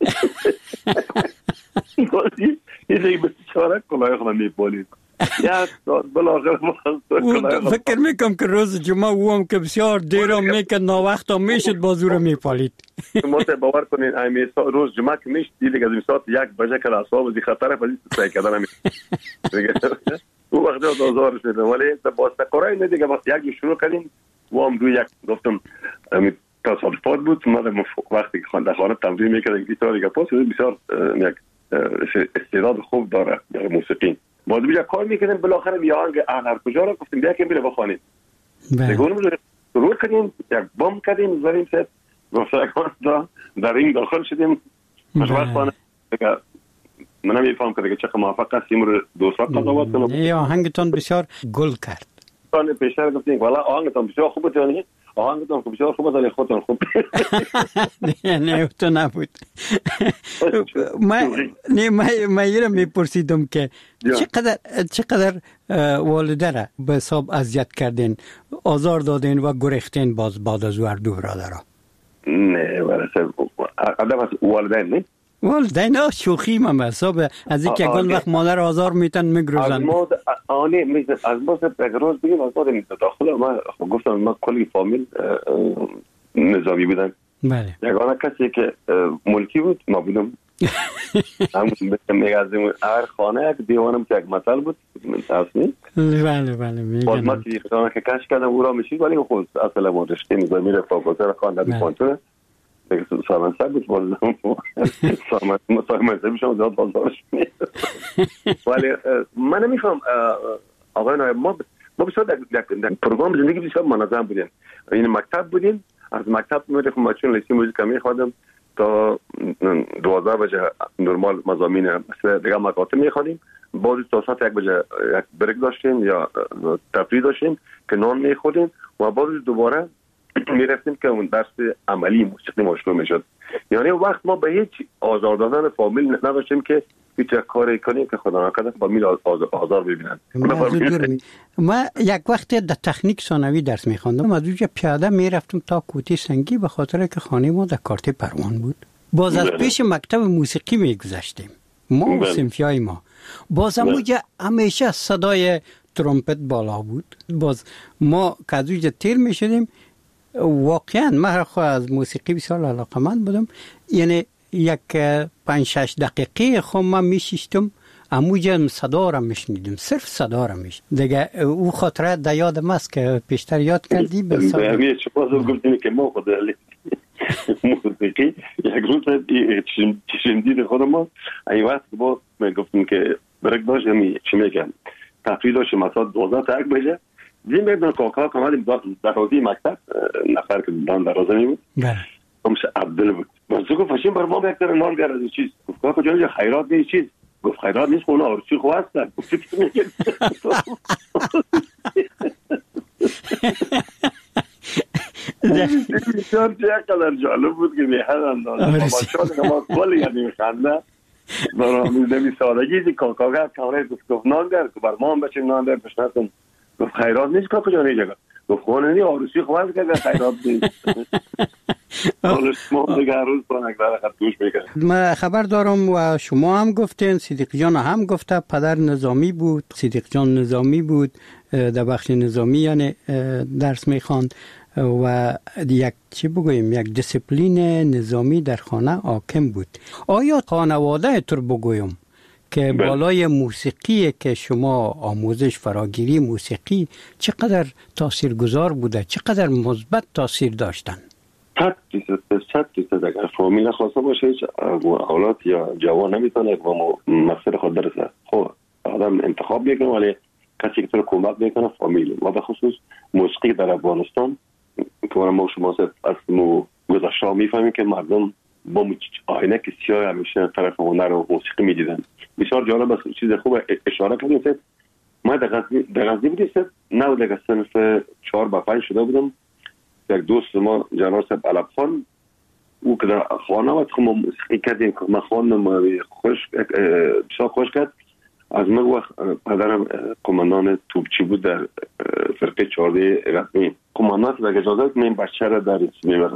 بازی این دیگه بسیاره کلاه خودم میپالید یک ساعت بلاغر فکر میکنم که روز جمعه او هم که بسیار دیرم میکرد ناوقت هم میشد بازو رو میپالید. ما باور کنین روز جمعه که میشد دیگه از این ساعت 1 بجه که اصحاب زی خطره فضیت سعی کردن همی او وقت از آزار شده ولی با سقرای نه دیگه یک شروع کردیم و هم روی یک گفتم تصادفات بود. ما وقتی که در خانه تمرین میکردیم گیتار دیگه پاس بسیار یک استعداد خوب داره در موسیقی. باز بیجا کار میکنیم بالاخره یه آهنگ هر کجا رو گفتیم بیا که میره بخوانیم. بگونم شروع کردیم یک بام کردیم زدیم ست گفتم در این داخل شدیم خوشبختانه دیگه منم میفهم که دیگه چقدر موفق هستیم رو دوستا قضاوت کنم. یه آهنگتون بسیار گل کرد. تون پیشتر گفتیم والا آهنگتون بسیار خوبه جانی آهنگتون بسیار خوبه ولی خودتون خوب نه تو نبود. من یه میپرسیدم که چقدر والده را به حساب اذیت کردین آزار دادین و گریختین باز بعد از او دو برادرها؟ نه ولی آدم از والدین نه والدین شوخی من به حساب از اینکه اگه وقت مادر آزار میتن میگروزن از ما روز بگیم از ما داخل ما گفتم ما کلی فامیل نظامی بودن. بله یگانه کسی که ملکی بود ما بودم. همون میگازیم هر خانه یک دیوانم که یک مثل بود تصمیم. بله میگم باز ما که خانه که کش کردم او را میشید ولی خود اصلا ما رشته نظامی را فاکولته خانه در پانتونه دیگه سالمن سر بود باز سالمن سر بیشم زیاد بازدارش مید. ولی من نمیفهم آقای نایب ما بسیار در پروگرام زندگی بسیار منظم بودیم. این مکتب بودیم از مکتب میرفتم ماشین لیستی موزیک میخوادم تا 12 بجه نرمال مضامین دیگه مقاطع میخوادیم بعد تا ساعت 1 بجه یک بریک داشتیم یا تفریح داشتیم که نان میخوردیم و بعد دوباره میرفتیم که اون درس عملی موسیقی شروع میشد. یعنی وقت ما به هیچ آزار دادن فامیل نداشتیم که هیچ کاری کنیم که خدا نکنه فامیل آزار ببینن. ما یک وقت در تکنیک ثانوی درس میخواندم از اونجا پیاده میرفتم تا کوتی سنگی به خاطر که خانه ما در کارت پروان بود. باز از پیش مکتب موسیقی میگذشتیم ما و صنفیای ما باز اونجا همیشه صدای ترومپت بالا بود. باز ما که از اونجا تیر میشدیم واقعا من از موسیقی بسیار علاقه‌مند بودم. یعنی یک 5-6 دقیقه خب من میشیشتم اموجا صدا را میشنیدم صرف صدا را دیگه او خاطره در یادم است که پیشتر یاد کردی به همین شما گفتین که ما خود موسیقی یک روز چشمدید خود ما این وقت با گفتیم که برک داشت همی چی میگم تفریح داشت مثلا 12 تا 1 بجه دیم میدن کاکا کامل در حوزه مکتب نفر که دان درازه می بود همش عبدالله بود منظور گفت فشین بر ما یک نان بیار از این چیز گفت کاکا جان خیرات نیست چیز گفت خیرات نیست خونه آرچی خواه هستن بسیار چقدر جالب بود که میهدن دادن باشاد که ما کلی یعنی میخنده نمی سادگی که کاکا گفت کامره گفت نان بیار که بر ما هم بچیم نان بیار پشنتون گفت خیرات نیست کاکا جان اینجا گفت خونه نی آرچی خواه هست که خیرات نیست من خبر دارم و شما هم گفتین صدیق جان هم گفته پدر نظامی بود صدیق جان نظامی بود در بخش نظامی یعنی درس میخواند و یک چی بگویم یک دیسیپلین نظامی در خانه حاکم بود. آیا خانواده تر بگویم که بالای موسیقی که شما آموزش فراگیری موسیقی چقدر تاثیرگذار بوده چقدر مثبت تاثیر داشتن؟ 100% اگر فامیل خواسته باشه هیچ اولاد یا جوان نمیتونه و مقصد خود برسه. خب آدم انتخاب میکنه ولی کسی که تو رو کمک میکنه فامیل. و به خصوص موسیقی در افغانستان که ما شما از گذشته میفهمیم که مردم با آینه که سیاه همیشه طرف هنر و موسیقی میدیدن. بسیار جالب است. چیز خوب اشاره کردید. ما در غزنی بودیم، نه در صنف 4 با 5 شده بودم. یک دوست ما جناب صاحب علب خان او که در خانه وقت ما موسیقی کردیم که ما خواندم بسیار خوش کرد. از من وقت پدرم کماندان توپچی بود در فرقه 14 غزنی. کماندان به اجازه من بچه را در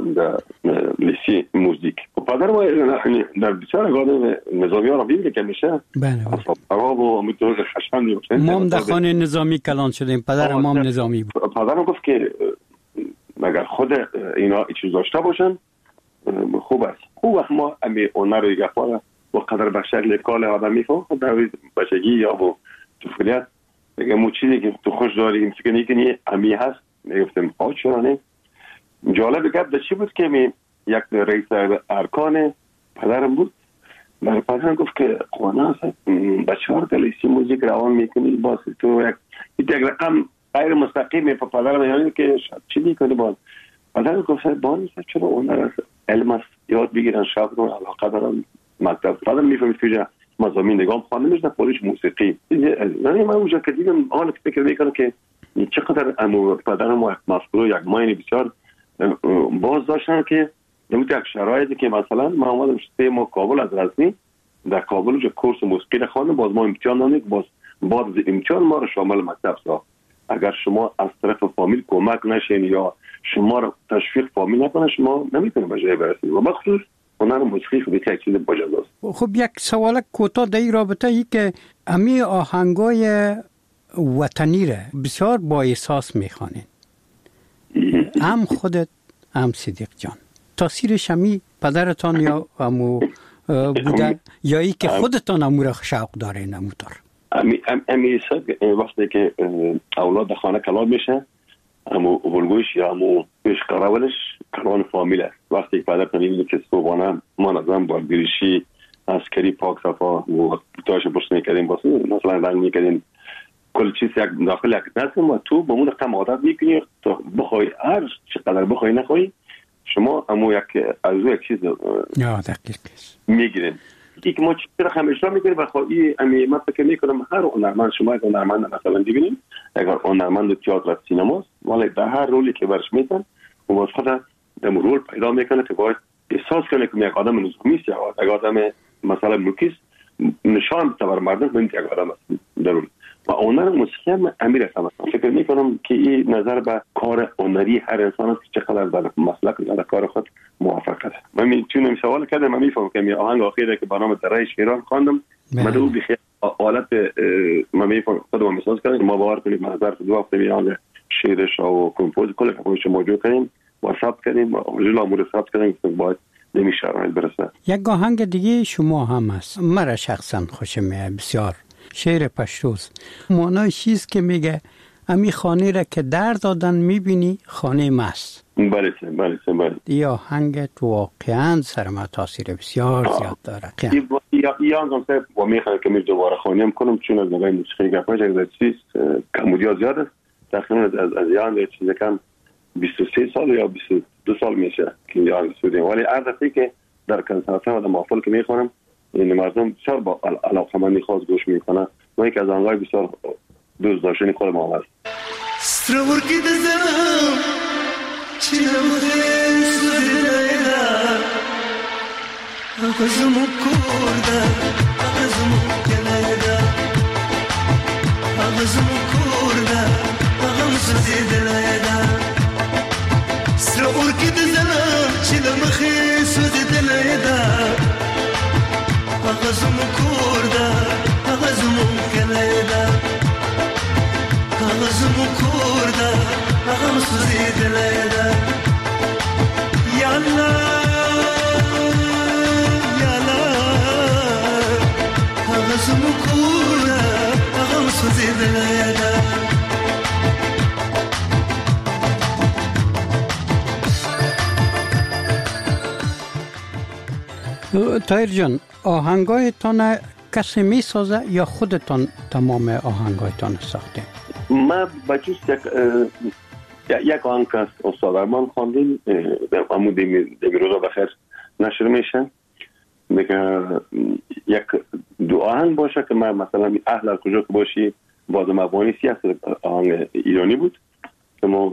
لیسی موزیک و پدر ما در بسیار اقادم نظامی ها را بیم که میشه آقا و امیدوار خشمندی باشه. ما هم در خانه نظامی کلان شدیم. پدرم هم نظامی بود. پدرم گفت که اگر خود اینا چیز داشته باشن خوب است. خوب وقت ما امی اونها رو گفاره و قدر به شکل کال آدم میفهم در بچگی یا با طفولیت میگه مو چیزی که تو خوش داری این فکر نیکنی امی هست. میگفتم ها چرا نه. جالب گفت در چی بود که می یک رئیس ارکان پدرم بود. در پدرم گفت که خانه هست بچه ها رو لیسی موزیک روان میکنی باز تو یک رقم غیر مستقیم په پدرم یعنی که چی میکنی باز پدرم گفت باز چرا اون علم یاد بگیرن شب رو علاقه دارن مکتب پدرم میفهمید که مضامین نگاه خانه میشه پولیش موسیقی یعنی من اونجا که دیدم حالا که فکر میکنم که چقدر پدرم و مفکوره یک ماینی بسیار باز داشتن که نمیت یک شرایطی که مثلا ما اومدم 3 ماه کابل از غزنی در کابل اونجا کورس موسیقی خواندم باز ما امتحان دادیم باز بعد از امتحان ما رو شامل مکتب ساخت. اگر شما از طرف فامیل کمک نشین یا شما رو تشویق فامیل نکنه شما نمیتونید به جای برسید و بخصوص هنر موسیقی خب یک چیز باجاست. خب یک سوال کوتاه در این رابطه ای که امی آهنگای وطنی را بسیار با احساس میخوانین هم خودت هم صدیق جان تاثیر شمی پدرتان یا امو بوده یا ای که خودتان امو را شوق دارین اموتار امی وقتی که اولاد خانه کلان میشه امو ولگوش یا امو پیش قراولش کلان فامیل است. وقتی که پدر کنیم که صبحانه ما نظام با گریشی عسکری پاک صفا و تاش برش میکردیم باسه مثلا رنگ میکردیم کل چیز یک داخل یک نسیم و تو بمون رقم عادت میکنی تو بخوای هر چقدر بخوای نخوای شما امو یک از یک چیز میگیرین که ما چرا همیشه میگیم بخوای امی من فکر میکنم هر هنرمند شما یک هنرمند مثلا ببینید اگر هنرمند تئاتر و سینماست ولی در هر رولی که برش میتن و باز خود در رول پیدا میکنه که باید احساس کنه که یک آدم نظامی است یا یک آدم مثلا ملکی است نشان بده بر مردم من یک آدم است ضرور و هنر موسیقی هم امیر است. فکر میکنم که این نظر به کار هنری هر انسان است که چقدر در مسلک در کار خود موفق است. من میتونم سوال کردم من میفهمم که آهنگ اخیری که برنامه درای شیران خواندم مدو بخیر حالت من میفهمم خودم میساز کردم ما باور کنید نظر دو هفته میان شعرش و کمپوز کل کارش موجود کردیم و ثبت کردیم و اجل امور ثبت کردیم که باید نمیشه برسه. یک آهنگ دیگه شما هم هست مرا شخصا خوشم میاد بسیار شعر پشتوز معنای چیز که میگه امی خانه را که در دادن میبینی خانه ماست. بله یا آهنگت واقعا سر ما تاثیر بسیار زیاد داره. یا آنگاه با میخوام که دوباره خانیم کنم چون از نگاه موسیقی گفتم که چیز کمودی زیاد است تقریبا از یان چیز کم 23 سال یا 22 سال میشه که یان سودیم ولی هر دفعه که در کنسرت و در محفل که میخونم این مردم بسیار با علاقه‌مندی خاص گوش میکنه و یک از آنهای بسیار دوست داشتنی خودم هم هست. سترورکی دزنم چیلم خیز دیده آغازمو کرده آغازمو کلیده آغازمو کرده آغازمو دیده سترورکی دزنم چیلم خیز دیده آغازمو کرده آغازمو کلیده آغازمو کرده آغازمو دیده یالا یالا آغازمو کرده آغازمو دیده طاهر جان، آهنگایتان کسی می سازه یا خودتان تمام آهنگایتان ساخته؟ ما بچوس یک آهنگ که استاد ارمان خواندیم امو دمیروزا بخیر نشر میشه میگه یک دو آهنگ باشه که من مثلا اهل کجا که باشی باز مبانی سیاست آهنگ ایرانی بود که ما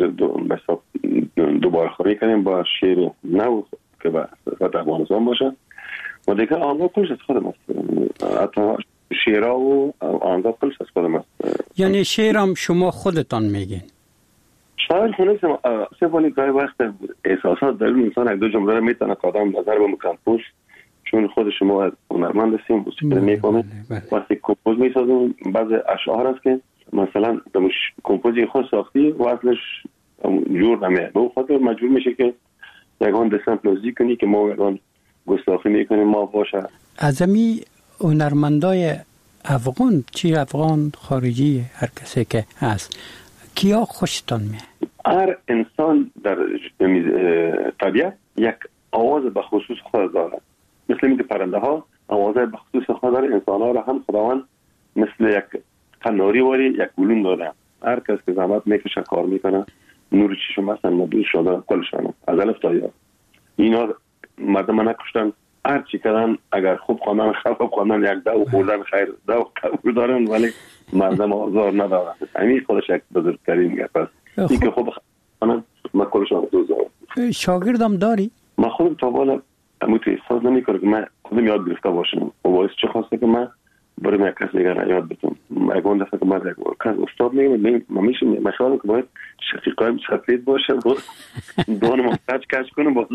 دوباره خوری کنیم با شعر نو که با افغانستان باشه و دیگه آهنگا کلش از خودم است، حتی شعرها و آهنگا کلش از خودم است. یعنی شعرم شما خودتان میگین؟ شاید خونیستم سفالی گاهی وقت احساسات در انسان یک دو جمله رو میتونه قدم نظر به مکمپوش چون خود شما هنرمند هستیم موسیقی میکنیم وقتی کمپوز میسازیم بعض اشعار هست که مثلا کمپوزی خود ساختی و اصلش جور نمیه به خاطر مجبور میشه که یکان دسمپلوزی کنی که ما یکان گستاخی میکنیم ما باشه. از امی هنرمندای افغان چی افغان خارجی هر کسی که هست کیا خوشتان میه؟ هر انسان در طبیعت یک آواز به خصوص خود داره، مثل اینکه پرنده ها آواز به خصوص خود داره، انسان ها را هم خداوند مثل یک قناری واری یک گلون داره. هر کس که زحمت میکشه کار میکنه نور چشم مثلا مدور شده کلشانه از الف تا یا اینا مردم نکشتن هر چی کردن اگر خوب خواندن خراب خواندن یک دو خوردن خیر دو قبول دارن ولی مردم آزار ندارن. همین خودش یک بزرگترین گپ است. این که خوب خواندن من کلشان دوزار. شاگردم داری؟ من خودم تا بالا اموت احساس نمیکنم که من خودم یاد گرفته باشم و باعث چه خواسته که من برای یک کس دیگر یاد بتونم. اگه دفعه که من یک کس استاد میگم من میشه مشاهده که باید شقیقایم شقیق باشه و دون محتاج کش کنم باز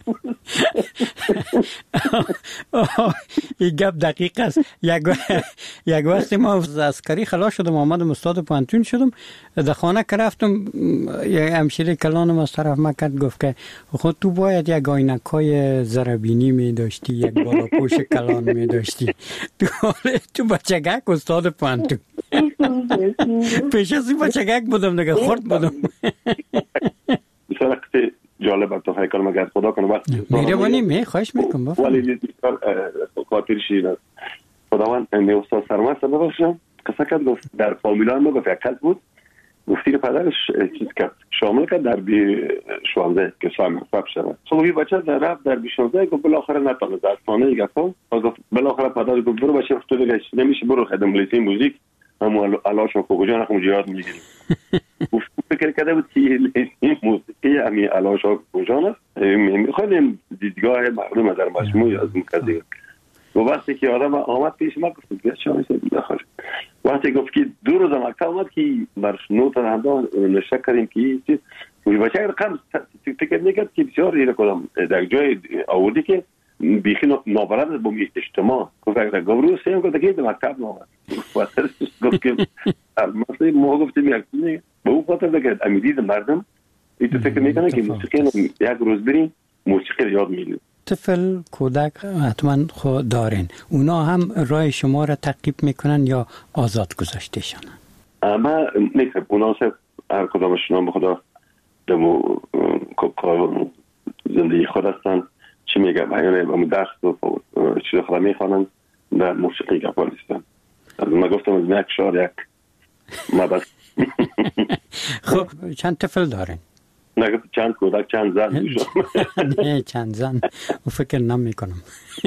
این گپ دقیق است. یک وقتی ما از عسکری خلاص شدم آمدم استاد پانتون شدم در خانه که رفتم یک همشیره کلانم از طرف ما کرد گفت که خود تو باید یک آینکای زربینی می داشتی یک بالا پوش کلان می داشتی تو بچگک استاد پانتون پیش از این بچگک بودم دیگه خورد بودم. بسیار اقتی جالب تو هیکل مگر خدا کنه وقت میره بانی خواهش میکنم ولی خاطر شیر است خداوند می استاد سرمست ببخشم قصه کرد گفت در فامیلان ما گفت یک کس بود گفتی پدرش چیز کرد شامل کرد در بی 16 که سایم فب شده خب این بچه در رفت در بی 16 گفت بالاخره نتانه در خانه گفت گفت بالاخره پدر گفت برو بچه تو دیگه نمیشه برو خدمت لیسه موزیک همون علاشون کوجان خم جهاد میگیریم گفت فکر کرده بود که لیسه موسیقی همین علاشون کوجان است میخوایم دیدگاه مردم در مجموعه از مکذب و وقتی که آدم آمد پیش ما گفت بیا چه داخل وقتی گفت که دو روز مکتب آمد که بر نوت هم نشه کردیم که چیز بچه رقم فکر میکرد که بسیار ایره کدام در جای آوردی که بیخی نابرد با اجتماع گفت اگر گفت سیم گفت که مکتب نامد گفت که مثلا ما گفتیم یک چیزی به اون خاطر بگرد امیدید مردم ای تو فکر میکنه که موسیقی یک روز بریم موسیقی رو یاد میگیریم. طفل کودک حتما خود دارین اونا هم راه شما را تعقیب میکنن یا آزاد گذاشتهشان؟ اما نیست اونا هر کدامشون به خدا دمو زندگی خود هستن چی میگم یعنی درس و چیز خدا میخوانن در موسیقی گپال هستن. من گفتم از یک شعر یک ما بس خب چند طفل دارین؟ نه چند کودک چند زن نه چند زن و فکر نمی کنم.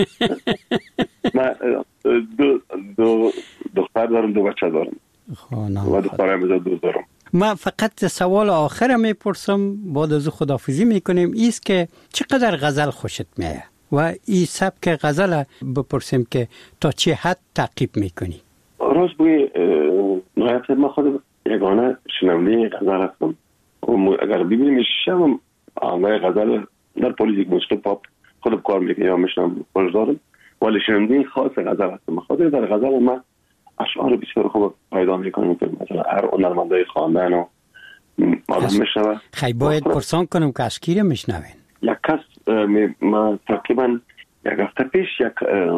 من دو دختر دارم دو بچه دارم و دخترم دو دارم. من فقط سوال آخر میپرسم بعد از خداحافظی میکنیم ایست که چقدر غزل خوشت میاد و این سبک غزل بپرسیم که تا چه حد تعقیب میکنی؟ راست بوی نهایت من خود یگانه شنونده غزل هستم. اگر ببینیم شما آنهای غزل در پولیتیک موسیقی پاپ خودم کار میکنم یا میشنم خوش دارم ولی شنونده خاص غزل هستم. خاطر در غزل من اشعار بسیار خوب پیدا میکنم که مثلا هر هنرمندای خواندن و آدم میشنوه. خیلی باید پرسان کنم که از کی میشنوین؟ یک کس ما تقریبا یک هفته پیش یک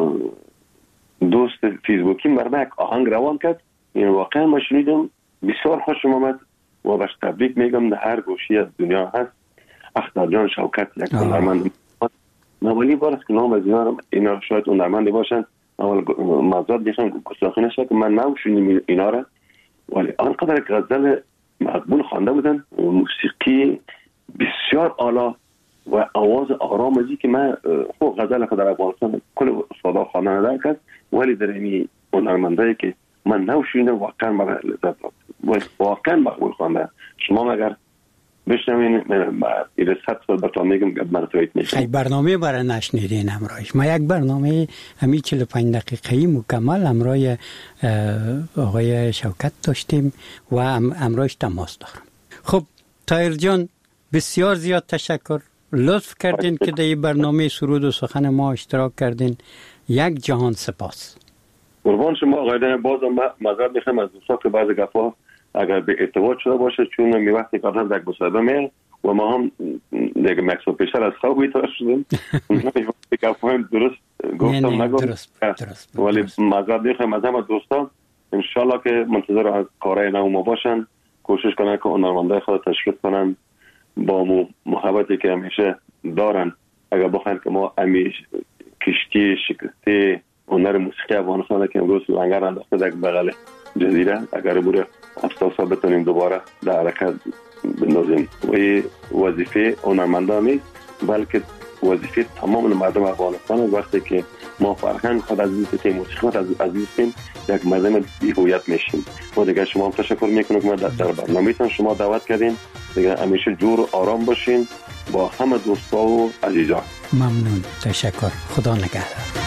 دوست فیسبوکی مرا یک آهنگ روان کرد این واقعا ما شنیدم بسیار خوشم آمد و باش تبریک میگم در هر گوشی از دنیا هست. اختر جان شوکت یک هنرمند اولی بار است که نام از اینا شاید هنرمندی باشن. اول معذرت میخوام گستاخی نشه که من نمیشونیم اینا را، ولی آنقدر که غزل مقبول خوانده بودن، موسیقی بسیار اعلی و آواز آرام ازی که من خود غزل که در افغانستان کل استادا خواننده نکرد، ولی در این هنرمندایی که من نمیشونیم واقعا من لذت داد، واقعا مقبول خوانده. شما اگر بشنوین این 100 سال براتون میگم من تایید میکنم. خیلی برنامه برای نشنیدین همراهش. ما یک برنامه همین 45 دقیقه‌ای مکمل همراه آقای شوکت داشتیم و همراهش تماس دارم. خب طاهر جان بسیار زیاد تشکر، لطف کردین که در این برنامه سرود و سخن ما اشتراک کردین. یک جهان سپاس. قربان شما آقای بازم معذرت میخوام از دوستان که بعضی گپا اگر به اعتبار شده باشه، چون می وقتی که آدم در مصاحبه میاد و ما هم دیگه مکسو پیشتر از خواب بیدار شدیم، گپا هم درست گفتم نگفتم، ولی معذرت میخوام از همه دوستان. انشالله که منتظر از کارهای نو ما باشن، کوشش کنن که هنرمندای خود تشویق کنن با محبتی که همیشه دارن. اگر بخواین که ما همیشه کشتی شکسته هنر موسیقی افغانستان که امروز لنگر انداخته در بغل جزیره، اگر بوده افساسا بتونیم دوباره در حرکت بندازیم. و این وظیفه هنرمندان نیست، بلکه وظیفه تمام مردم افغانستان. وقتی که ما فرهنگ خود عزیز بتیم، موسیقی خود عزیز بتیم، یک مردم بی‌هویت میشیم. و دیگه شما هم تشکر میکنم که ما در برنامه‌تون شما دعوت کردین. دیگه همیشه جور و آرام باشین با همه دوستا و عزیزان. ممنون، تشکر، خدا نگهدار.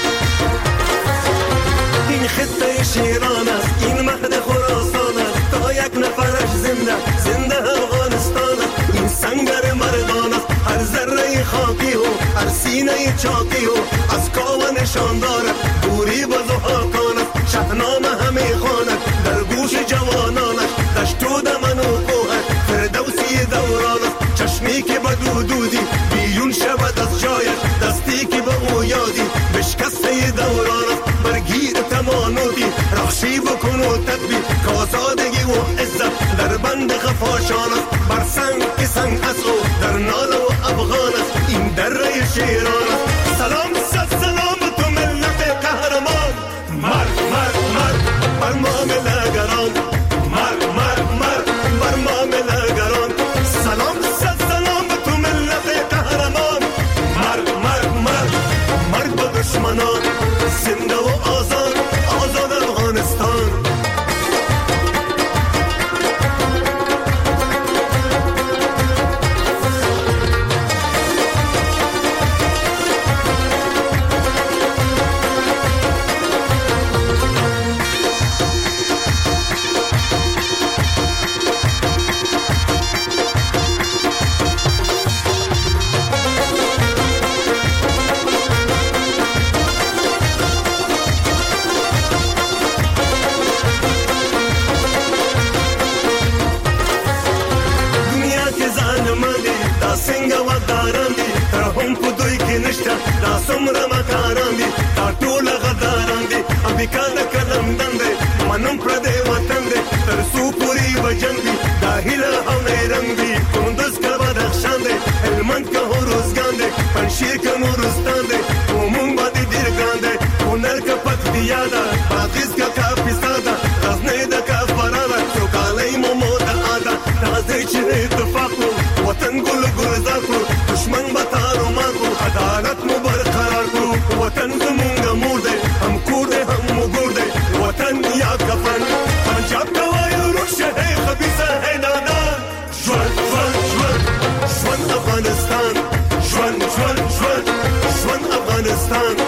این خطه شیران است، این مهد خراسان است، تا یک نفرش زنده افغانستان است. این سنگر مردان است، هر ذره خاکی و هر سینه چاکی و از کاو نشان دارد، دوری با زحاکان است. شهنامه همه خواند در گوش جوانانش، دشت و دمن و کوهش فردوسی دوران است. چشمی که به دودودی بیرون شود از جایش، دستی که به او یادی بشکسته دوران است. برگیر تمانوتی رخشی بکن و تدبیر، کازادگی و عزت در بند خفاشان است. بر سنگ که سنگ است و در نال و افغان است، این دره شیران است. سلام سلام تو ملت قهرمان، مرد مرد مرد بر ما ملگران، مرد مرد مرد بر ما ملگران. سلام سلام تو ملت قهرمان، مرد مرد مرد مرد با دشمنان، زنده و آزاد آزاد افغانستان. دا سمره مکاران دی، دا ټول غداران دی، امریکا د کلم دندې منم پر دې وطن دی، تر سو پوری وجن دی، دا هیله او رنگ دی، کندز کا بدخشان دی، هلمند کا هروزگان دی، پنشیر کا نورستان دی، کومون باندې ډیر ګران دی، کونړ کا پکتیا دا، بادغیس کا کاپیسا دا، غزنی د کافرا دا، سوکالۍ مو موده ادا، راځي چې اتفاق وطن ګل ګلزار کړو، دشمن به تارو مار کړو، عدالت مو برقرار کړو. وطن زمونږ مور دی، هم کور دی هم مګور دی، وطن یا کفن. پنجاب ته وایو روشه هی خبیثه هی نادان، ژوند ژوند ژوند ژوند افغانستان، ژوند ژوند ژوند ژوند افغانستان.